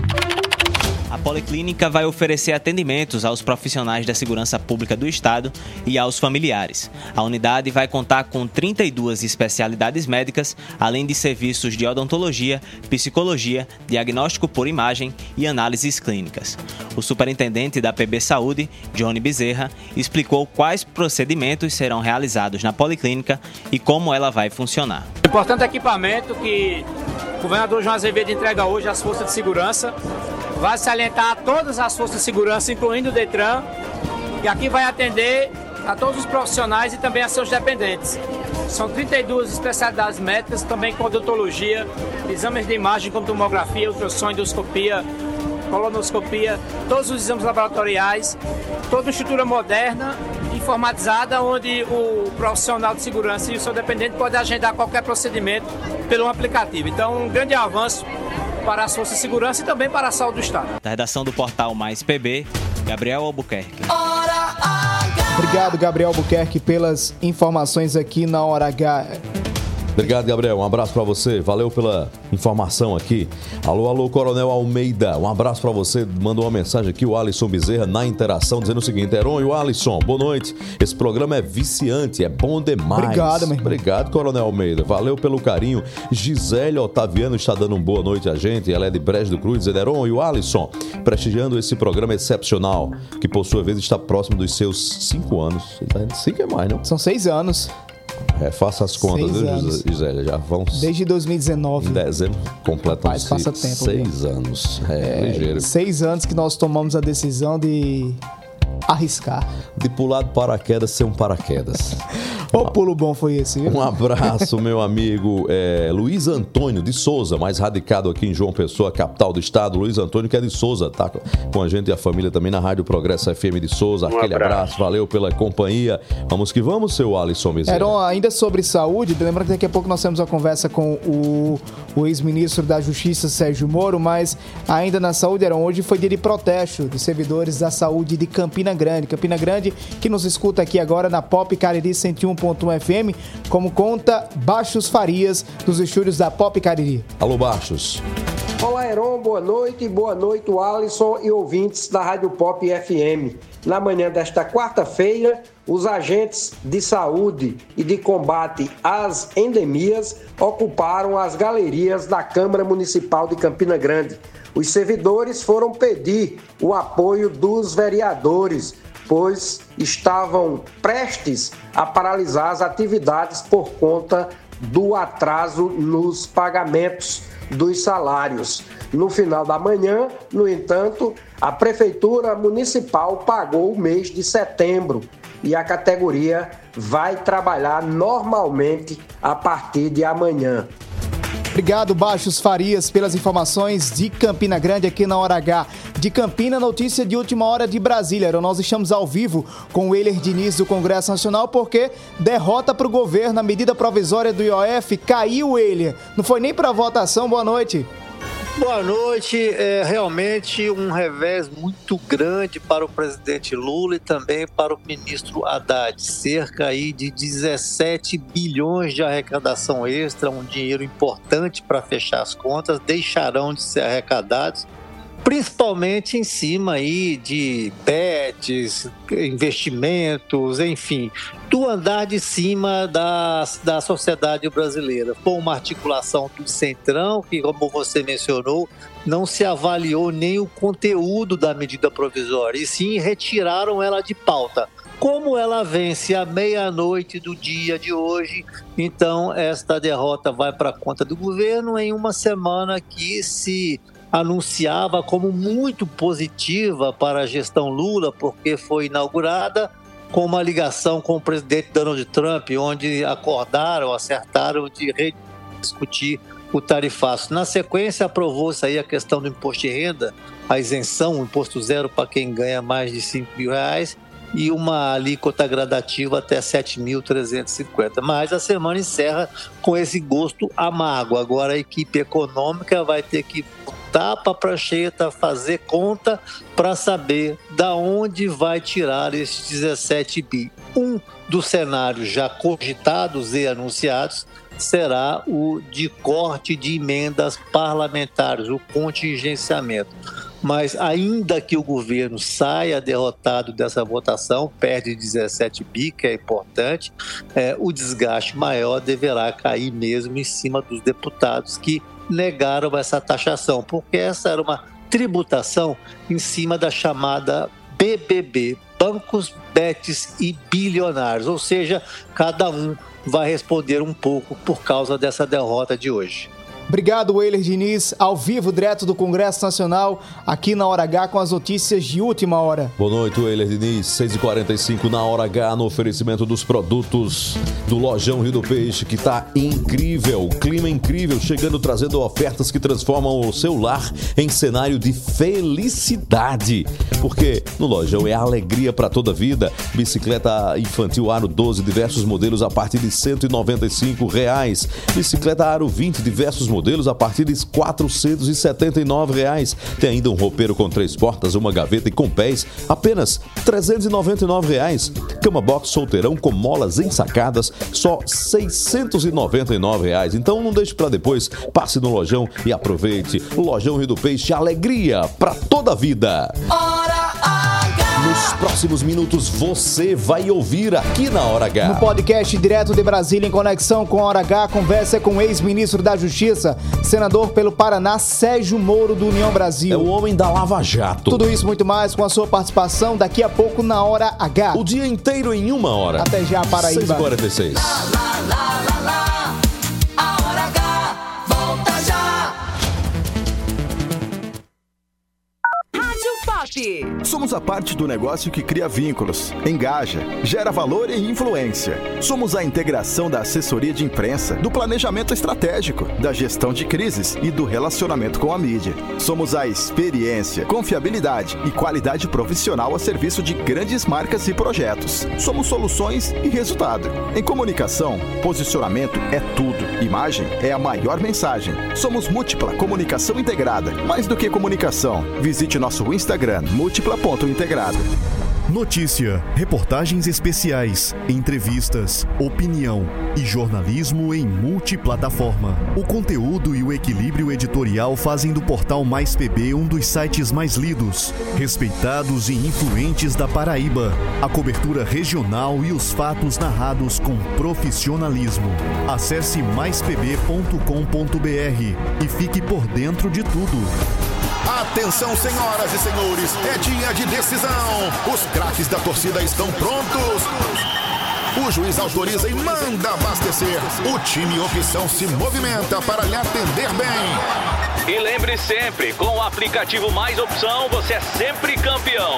A Policlínica vai oferecer atendimentos aos profissionais da segurança pública do estado e aos familiares. A unidade vai contar com trinta e duas especialidades médicas, além de serviços de odontologia, psicologia, diagnóstico por imagem e análises clínicas. O superintendente da P B Saúde, Johnny Bezerra, explicou quais procedimentos serão realizados na Policlínica e como ela vai funcionar. Importante equipamento que o governador João Azevedo entrega hoje às forças de segurança. Vai salientar a todas as forças de segurança, incluindo o Detran, e aqui vai atender a todos os profissionais e também a seus dependentes. São trinta e duas especialidades médicas, também com odontologia, exames de imagem como tomografia, ultrassom, endoscopia, colonoscopia, todos os exames laboratoriais, toda uma estrutura moderna, informatizada, onde o profissional de segurança e o seu dependente pode agendar qualquer procedimento pelo aplicativo. Então, um grande avanço para as forças de segurança e também para a saúde do estado. Da redação do portal Mais P B, Gabriel Albuquerque. Obrigado, Gabriel Albuquerque, pelas informações aqui na Hora H. Obrigado, Gabriel. Um abraço para você. Valeu pela informação aqui. Alô, alô, Coronel Almeida. Um abraço para você. Mandou uma mensagem aqui, o Alisson Bezerra, na interação, dizendo o seguinte: Heron e o Alisson, boa noite. Esse programa é viciante, é bom demais. Obrigado, meu irmão. Obrigado, Coronel Almeida. Valeu pelo carinho. Gisele Otaviano está dando uma boa noite a gente. Ela é de Brejo do Cruz, dizendo: Heron e o Alisson, prestigiando esse programa excepcional, que por sua vez está próximo dos seus cinco anos. Cinco é mais, não? São seis anos. É, faça as contas, viu, Gisele? Já vão. Desde dois mil e dezenove. Em dezembro, completam-se seis viu? anos. É, é, ligeiro. Seis anos que nós tomamos a decisão de arriscar. De pular do paraquedas ser um paraquedas. O pulo bom foi esse, viu? Um abraço, meu amigo é, Luiz Antônio de Souza, mais radicado aqui em João Pessoa, capital do estado. Luiz Antônio, que é de Souza, tá com a gente e a família também na Rádio Progresso F M de Souza. Um Aquele abraço. abraço, valeu pela companhia. Vamos que vamos, seu Alisson Bezerra. Heron, ainda sobre saúde, lembrando que daqui a pouco nós temos uma conversa com o, o ex-ministro da Justiça, Sérgio Moro, mas ainda na saúde, Heron, hoje foi dia de protesto dos servidores da saúde de Campina Grande. Campina Grande, que nos escuta aqui agora na Pop Cariri cento e um ponto um F M, como conta Baixos Farias, dos estúdios da Pop Cariri. Alô, Baixos. Olá, Heron, boa noite, boa noite, Alisson e ouvintes da Rádio Pop F M. Na manhã desta quarta-feira, os agentes de saúde e de combate às endemias ocuparam as galerias da Câmara Municipal de Campina Grande. Os servidores foram pedir o apoio dos vereadores, pois estavam prestes a paralisar as atividades por conta do atraso nos pagamentos dos salários. No final da manhã, no entanto, a Prefeitura Municipal pagou o mês de setembro e a categoria vai trabalhar normalmente a partir de amanhã. Obrigado, Baixos Farias, pelas informações de Campina Grande aqui na Hora H. De Campina, notícia de última hora de Brasília. Nós estamos ao vivo com o Euler Diniz do Congresso Nacional, porque derrota para o governo, a medida provisória do I O F caiu, Euler. Não foi nem para votação. Boa noite. Boa noite. É realmente um revés muito grande para o presidente Lula e também para o ministro Haddad. Cerca aí de dezessete bilhões de arrecadação extra, um dinheiro importante para fechar as contas, deixarão de ser arrecadados principalmente em cima aí de bets, investimentos, enfim, do andar de cima da, da sociedade brasileira. Foi uma articulação do Centrão, que, como você mencionou, não se avaliou nem o conteúdo da medida provisória, e sim retiraram ela de pauta. Como ela vence à meia-noite do dia de hoje, então esta derrota vai para a conta do governo em uma semana que se anunciava como muito positiva para a gestão Lula, porque foi inaugurada com uma ligação com o presidente Donald Trump, onde acordaram, acertaram de rediscutir o tarifaço. Na sequência, aprovou-se aí a questão do imposto de renda, a isenção, o imposto zero para quem ganha mais de cinco mil reais, e uma alíquota gradativa até sete mil trezentos e cinquenta. Mas a semana encerra com esse gosto amargo. Agora a equipe econômica vai ter que botar para a prancheta, fazer conta para saber da onde vai tirar esses dezessete bi. Um dos cenários já cogitados e anunciados será o de corte de emendas parlamentares, o contingenciamento. Mas ainda que o governo saia derrotado dessa votação, perde dezessete bi, que é importante, é, o desgaste maior deverá cair mesmo em cima dos deputados que negaram essa taxação, porque essa era uma tributação em cima da chamada B B B, bancos, bets e bilionários, ou seja, cada um vai responder um pouco por causa dessa derrota de hoje. Obrigado, Weiler Diniz, ao vivo, direto do Congresso Nacional, aqui na Hora H, com as notícias de última hora. Boa noite, Weiler Diniz, seis e quarenta e cinco na Hora H, no oferecimento dos produtos do Lojão Rio do Peixe, que está incrível, clima incrível, chegando trazendo ofertas que transformam o seu lar em cenário de felicidade, porque no Lojão é alegria para toda a vida. Bicicleta infantil Aro doze, diversos modelos a partir de cento e noventa e cinco reais. Bicicleta Aro vinte, diversos modelos a partir de quatrocentos e setenta e nove reais. Tem ainda um roupeiro com três portas, uma gaveta e com pés, apenas trezentos e noventa e nove reais. Cama box solteirão com molas ensacadas, só seiscentos e noventa e nove reais. Então não deixe para depois, passe no Lojão e aproveite. Lojão Rio do Peixe, alegria para toda a vida. Hora H. Nos próximos minutos você vai ouvir aqui na Hora H. No podcast direto de Brasília, em conexão com a Hora H, conversa com o ex-ministro da Justiça, senador pelo Paraná, Sérgio Moro, do União Brasil. É o homem da Lava Jato. Tudo isso muito mais com a sua participação daqui a pouco na Hora H. O dia inteiro em uma hora. Até já, Paraíba. seis e quarenta e seis. Lá, lá, lá, lá, lá. A Hora H volta já. Somos a parte do negócio que cria vínculos, engaja, gera valor e influência. Somos a integração da assessoria de imprensa, do planejamento estratégico, da gestão de crises e do relacionamento com a mídia. Somos a experiência, confiabilidade e qualidade profissional a serviço de grandes marcas e projetos. Somos soluções e resultado. Em comunicação, posicionamento é tudo. Imagem é a maior mensagem. Somos Múltipla Comunicação Integrada. Mais do que comunicação, visite nosso Instagram, múltipla ponto integrada. Notícia, reportagens especiais, entrevistas, opinião e jornalismo em multiplataforma. O conteúdo e o equilíbrio editorial fazem do portal Mais P B um dos sites mais lidos, respeitados e influentes da Paraíba. A cobertura regional e os fatos narrados com profissionalismo. Acesse mais p b ponto com ponto b r e fique por dentro de tudo. Atenção, senhoras e senhores, é dia de decisão. Os craques da torcida estão prontos. O juiz autoriza e manda abastecer. O time opção se movimenta para lhe atender bem. E lembre sempre, com o aplicativo Mais Opção, você é sempre campeão.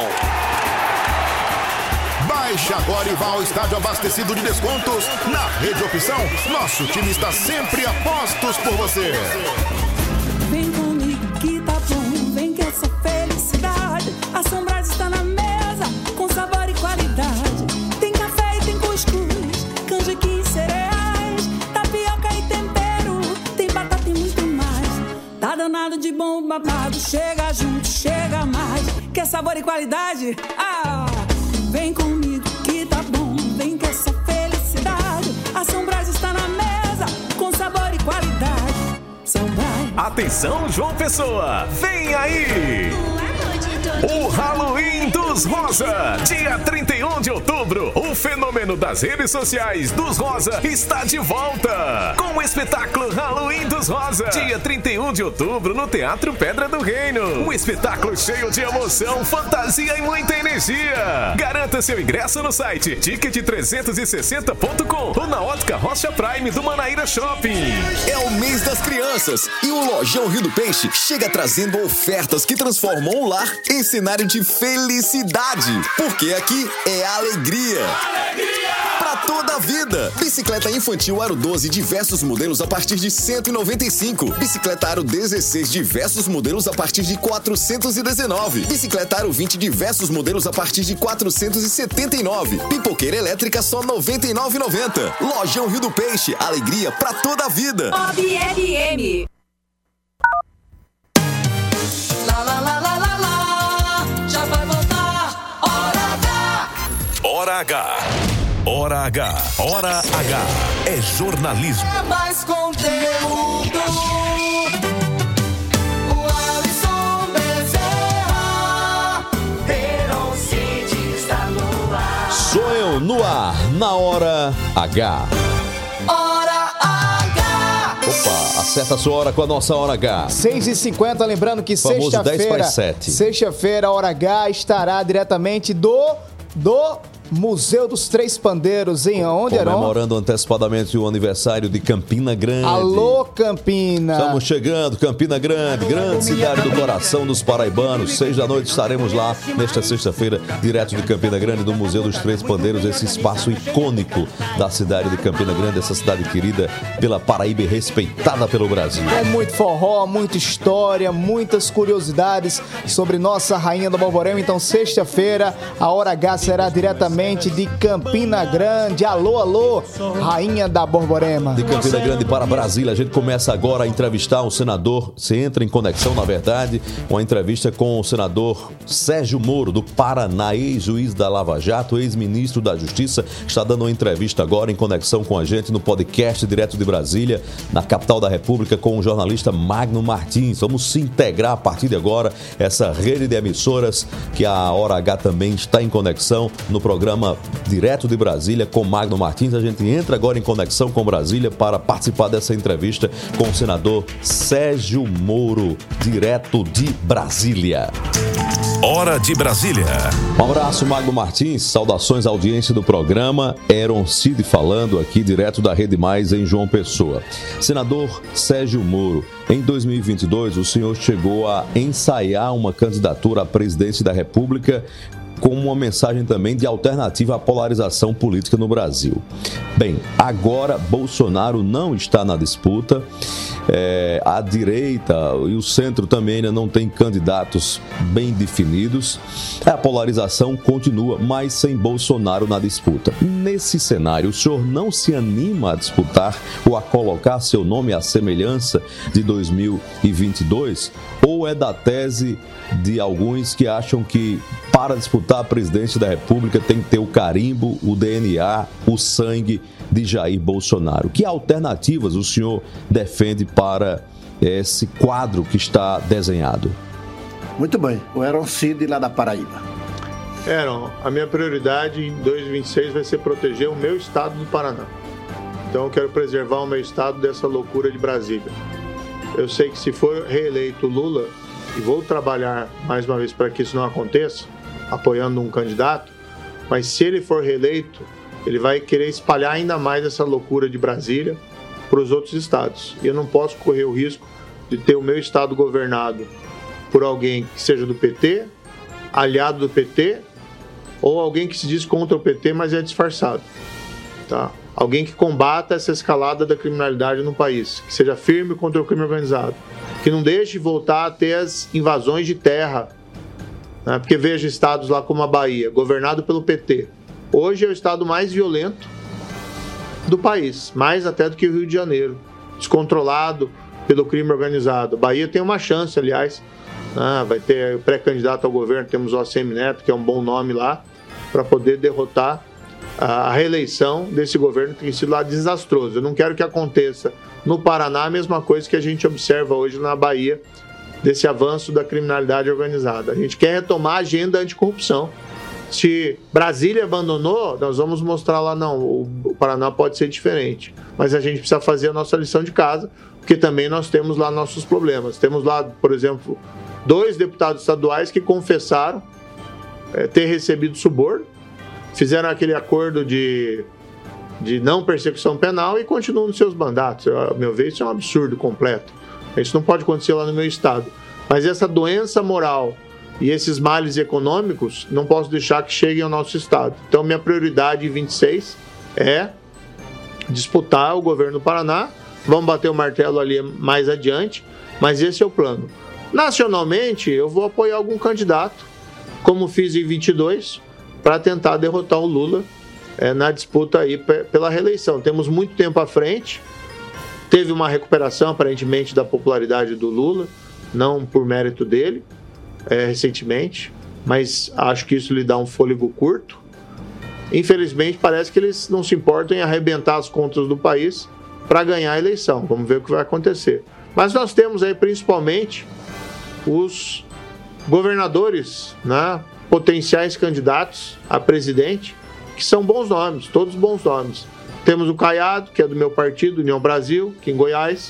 Baixe agora e vá ao estádio abastecido de descontos. Na Rede Opção, nosso time está sempre a postos por você. Vem comigo que tá bom, vem que essa felicidade. A Sombrás está na mesa, com sabor e qualidade. Tem café e tem cuscuz, canjiquinha e cereais. Tapioca e tempero, tem batata e muito mais. Tá danado de bom babado, chega junto, chega mais. Quer sabor e qualidade? Ah, vem comigo que tá bom, vem que essa felicidade. A Sombrás está na mesa, com sabor e qualidade. Sombrás. Atenção, João Pessoa, vem aí! O Halloween dos Rosa. Dia trinta e um de outubro, o fenômeno das redes sociais dos Rosa está de volta. Com o espetáculo Halloween dos Rosa. Dia trinta e um de outubro, no Teatro Pedra do Reino. Um espetáculo cheio de emoção, fantasia e muita energia. Garanta seu ingresso no site ticket trezentos e sessenta ponto com ou na Ótica Rocha Prime do Manaíra Shopping. É o mês das crianças e o Lojão Rio do Peixe chega trazendo ofertas que transformam o lar em cenário de felicidade, porque aqui é alegria. Alegria! Pra toda a vida. Bicicleta infantil Aro doze, diversos modelos a partir de cento e noventa e cinco. Bicicleta Aro dezesseis, diversos modelos a partir de quatrocentos e dezenove. Bicicleta Aro vinte, diversos modelos a partir de quatrocentos e setenta e nove. Pipoqueira elétrica só noventa e nove reais e noventa centavos. Lojão Rio do Peixe, alegria pra toda a vida. Pop F M. Lá, lá, lá, lá, lá, lá. Já vai voltar. Hora H. Hora H. Hora H. Hora H. É jornalismo. É mais conteúdo. O Alisson Bezerra. Verão City está no ar. Sou eu no ar, na Hora H. Hora H. Opa, acerta a sua hora com a nossa Hora H. seis e cinquenta, lembrando que Famoso dez para sexta-feira, as sete. sexta-feira, a Hora H estará diretamente do, do Museu dos Três Pandeiros, em onde, Heron? Comemorando antecipadamente o aniversário de Campina Grande. Alô, Campina! Estamos chegando, Campina Grande, grande cidade do coração dos paraibanos. Seis da noite estaremos lá, nesta sexta-feira, direto de Campina Grande, do Museu dos Três Pandeiros, esse espaço icônico da cidade de Campina Grande, essa cidade querida pela Paraíba e respeitada pelo Brasil. Com muito forró, muita história, muitas curiosidades sobre nossa Rainha do Borborema. Então, sexta-feira, a Hora H será diretamente de Campina Grande. Alô, alô, Rainha da Borborema. De Campina Grande para Brasília, a gente começa agora a entrevistar o senador, você entra em conexão, na verdade, uma entrevista com o senador Sérgio Moro, do Paraná, ex-juiz da Lava Jato, ex-ministro da Justiça, está dando uma entrevista agora em conexão com a gente no podcast direto de Brasília, na capital da República, com o jornalista Magno Martins. Vamos se integrar a partir de agora, essa rede de emissoras que a Hora H também está em conexão no programa direto de Brasília com Magno Martins. A gente entra agora em conexão com Brasília para participar dessa entrevista com o senador Sérgio Moro, direto de Brasília. Hora de Brasília. Um abraço, Magno Martins. Saudações à audiência do programa. Heron Cid falando aqui direto da Rede Mais em João Pessoa. Senador Sérgio Moro, em dois mil e vinte e dois o senhor chegou a ensaiar uma candidatura à presidência da República como uma mensagem também de alternativa à polarização política no Brasil. Bem, agora Bolsonaro não está na disputa, é, a direita e o centro também ainda não tem candidatos bem definidos, a polarização continua, mas sem Bolsonaro na disputa. Nesse cenário, o senhor não se anima a disputar ou a colocar seu nome à semelhança de dois mil e vinte e dois? Ou é da tese de alguns que acham que para disputar a presidência da República tem que ter o carimbo, o D N A, o sangue de Jair Bolsonaro? Que alternativas o senhor defende para esse quadro que está desenhado? Muito bem, o Heron Cid lá da Paraíba. Heron, a minha prioridade em dois mil e vinte e seis vai ser proteger o meu estado do Paraná. Então eu quero preservar o meu estado dessa loucura de Brasília. Eu sei que se for reeleito Lula, e vou trabalhar mais uma vez para que isso não aconteça, apoiando um candidato, mas se ele for reeleito, ele vai querer espalhar ainda mais essa loucura de Brasília para os outros estados. E eu não posso correr o risco de ter o meu estado governado por alguém que seja do P T, aliado do P T, ou alguém que se diz contra o P T, mas é disfarçado. Tá? Alguém que combata essa escalada da criminalidade no país, que seja firme contra o crime organizado, que não deixe voltar a ter as invasões de terra, né? Porque veja estados lá como a Bahia, governado pelo P T. Hoje é o estado mais violento do país, mais até do que o Rio de Janeiro, descontrolado pelo crime organizado. A Bahia tem uma chance, aliás, né? Vai ter pré-candidato ao governo, temos o A C M Neto, que é um bom nome lá, para poder derrotar a reeleição desse governo que tem sido lá desastroso. Eu não quero que aconteça no Paraná a mesma coisa que a gente observa hoje na Bahia, desse avanço da criminalidade organizada. A gente quer retomar a agenda anticorrupção. Se Brasília abandonou, nós vamos mostrar lá, não, o Paraná pode ser diferente. Mas a gente precisa fazer a nossa lição de casa, porque também nós temos lá nossos problemas. Temos lá, por exemplo, dois deputados estaduais que confessaram é, ter recebido suborno, fizeram aquele acordo de, de não persecução penal e continuam nos seus mandatos. A meu ver, isso é um absurdo completo. Isso não pode acontecer lá no meu estado. Mas essa doença moral e esses males econômicos, não posso deixar que cheguem ao nosso estado. Então, minha prioridade em vinte e seis é disputar o governo do Paraná. Vamos bater o martelo ali mais adiante, mas esse é o plano. Nacionalmente, eu vou apoiar algum candidato, como fiz em vinte e dois, para tentar derrotar o Lula é, na disputa aí pela reeleição. Temos muito tempo à frente. Teve uma recuperação, aparentemente, da popularidade do Lula, não por mérito dele, é, recentemente, mas acho que isso lhe dá um fôlego curto. Infelizmente, parece que eles não se importam em arrebentar as contas do país para ganhar a eleição. Vamos ver o que vai acontecer. Mas nós temos aí, principalmente, os governadores, né, potenciais candidatos a presidente, que são bons nomes, todos bons nomes. Temos o Caiado, que é do meu partido, União Brasil, aqui em Goiás.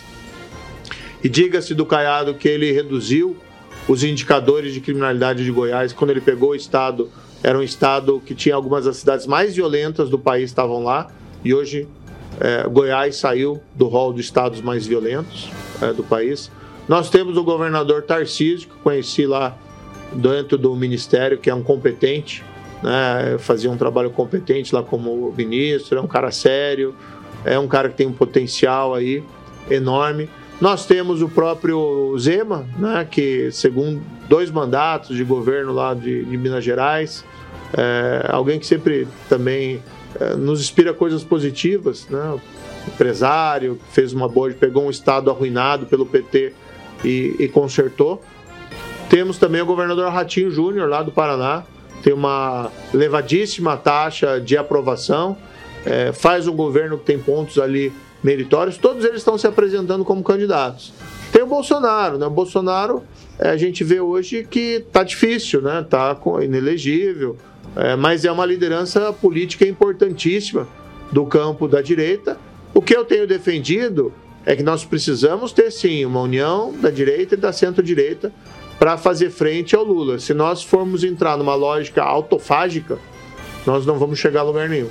E diga-se do Caiado que ele reduziu os indicadores de criminalidade de Goiás. Quando ele pegou o estado, era um estado que tinha algumas das cidades mais violentas do país, estavam lá. E hoje, é, Goiás saiu do rol dos estados mais violentos é, do país. Nós temos o governador Tarcísio, que conheci lá dentro do ministério, que é um competente, né, fazia um trabalho competente lá como ministro, é um cara sério, é um cara que tem um potencial aí enorme. Nós temos o próprio Zema, né, que segundo dois mandatos de governo lá de, de Minas Gerais, é, alguém que sempre também é, nos inspira coisas positivas, né, empresário, que fez uma boa, pegou um estado arruinado pelo P T e, e consertou. Temos também o governador Ratinho Júnior, lá do Paraná, tem uma elevadíssima taxa de aprovação, é, faz um governo que tem pontos ali meritórios, todos eles estão se apresentando como candidatos. Tem o Bolsonaro, né? O Bolsonaro, é, a gente vê hoje que está difícil, né? Está inelegível, é, mas é uma liderança política importantíssima do campo da direita. O que eu tenho defendido é que nós precisamos ter, sim, uma união da direita e da centro-direita para fazer frente ao Lula. Se nós formos entrar numa lógica autofágica, nós não vamos chegar a lugar nenhum.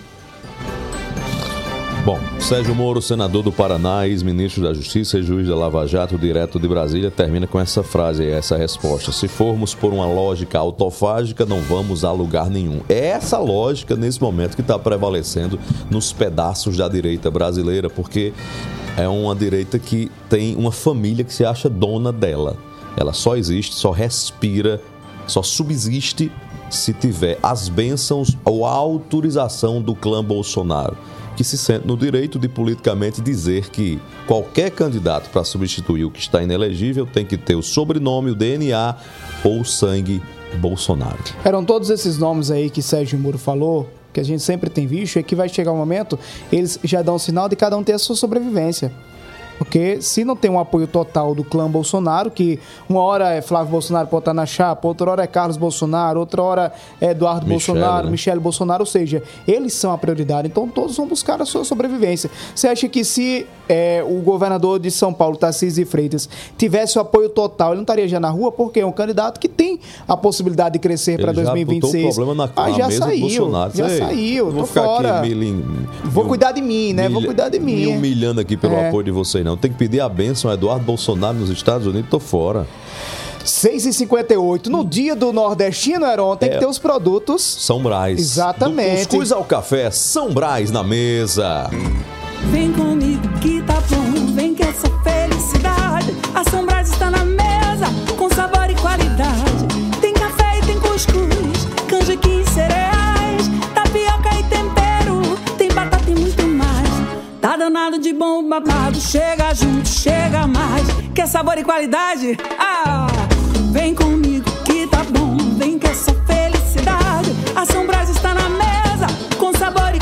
Bom, Sérgio Moro, senador do Paraná, ex-ministro da Justiça e juiz da Lava Jato, direto de Brasília, termina com essa frase, essa resposta. Se formos por uma lógica autofágica, não vamos a lugar nenhum. É essa lógica, nesse momento, que está prevalecendo nos pedaços da direita brasileira, porque é uma direita que tem uma família que se acha dona dela. Ela só existe, só respira, só subsiste se tiver as bênçãos ou a autorização do clã Bolsonaro, que se sente no direito de politicamente dizer que qualquer candidato para substituir o que está inelegível tem que ter o sobrenome, o D N A ou o sangue Bolsonaro. Eram todos esses nomes aí que Sérgio Moro falou, que a gente sempre tem visto, é que vai chegar um momento, eles já dão um sinal de cada um ter a sua sobrevivência. Porque se não tem um apoio total do clã Bolsonaro, que uma hora é Flávio Bolsonaro pode estar na chapa, outra hora é Carlos Bolsonaro, outra hora é Eduardo Michele, Bolsonaro, né? Michele Bolsonaro, ou seja, eles são a prioridade, então todos vão buscar a sua sobrevivência. Você acha que se é, o governador de São Paulo, Tarcísio de Freitas, tivesse o apoio total, ele não estaria já na rua? Porque é um candidato que tem a possibilidade de crescer para dois mil e vinte e seis. Ele já botou o problema na, ah, na já mesa saiu, do Bolsonaro. Já Sei, saiu, vou tô ficar fora. Aqui me, vou me, cuidar de mim, né? Me, vou cuidar de mim. Me humilhando aqui pelo é. apoio de vocês, não. Tem que pedir a bênção a Eduardo Bolsonaro nos Estados Unidos, tô fora. seis e cinquenta e oito. No dia do nordestino, Heron, tem é. que ter os produtos... São Brás. Exatamente. Do cuscuz ao café, São Brás na mesa. Vem comigo que tá bom, vem que essa felicidade. A São Brás está na mesa, com sabor e qualidade. Tem café e tem cuscuz, canjiquinha e cereais, tapioca e tempero, tem batata e muito mais. Tá danado de bom babado, chega junto, chega mais. Quer sabor e qualidade? Ah, vem comigo que tá bom, vem que essa felicidade. A São Brás está na mesa, com sabor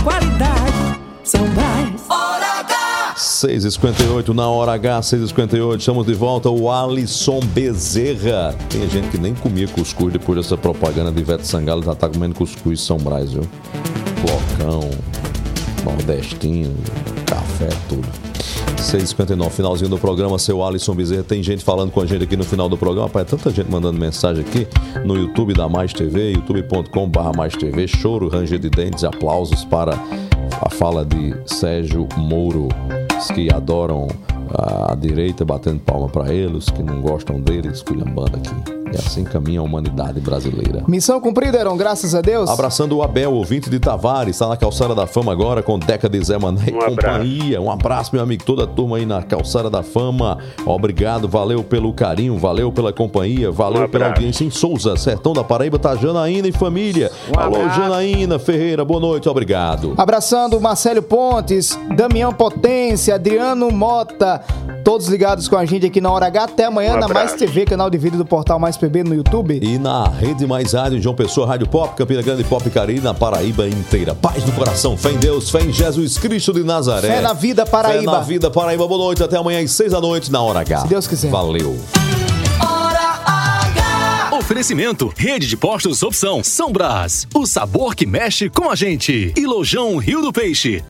qualidade. São Brás. Hora H. seis e cinquenta e oito na Hora H, seis e cinquenta e oito. Estamos de volta. O Alisson Bezerra. Tem gente que nem comia cuscuz depois dessa propaganda de Ivete Sangalo. Já tá comendo cuscuz São Brás, viu? Flocão, nordestino, café, tudo. seis e cinquenta e nove, finalzinho do programa, seu Alisson Bezerra. Tem gente falando com a gente aqui no final do programa. Rapaz, tanta gente mandando mensagem aqui no YouTube da Mais T V, youtube ponto com barra mais T V. Choro, ranger de dentes, aplausos para a fala de Sérgio Moro. Os que adoram a direita, batendo palma para eles, que não gostam deles, esculhambando aqui. E assim caminha a humanidade brasileira. Missão cumprida, Heron, graças a Deus. Abraçando o Abel, ouvinte de Tavares, está na Calçada da Fama agora com Deca de Zé Mané e Um companhia. Um abraço, meu amigo, toda a turma aí na Calçada da Fama. Obrigado, valeu pelo carinho, valeu pela companhia, valeu Um pela abraço. audiência em Souza, Sertão da Paraíba, tá Janaína e família. Um Alô, abraço. Janaína Ferreira, boa noite, obrigado. Abraçando Marcelo Pontes, Damião Potência, Adriano Mota, todos ligados com a gente aqui na Hora H. Até amanhã Um na abraço. Mais T V, canal de vídeo do Portal Mais P B no YouTube. E na Rede Mais Rádio, João Pessoa, Rádio Pop, Campina Grande, Pop Cariri, na Paraíba inteira. Paz no coração, fé em Deus, fé em Jesus Cristo de Nazaré. Fé na vida, Paraíba. Fé na vida, Paraíba. Boa noite, até amanhã às seis da noite na Hora H. Se Deus quiser. Valeu. Oferecimento, Rede de Postos Opção, São Brás, o sabor que mexe com a gente. E Lojão Rio do Peixe.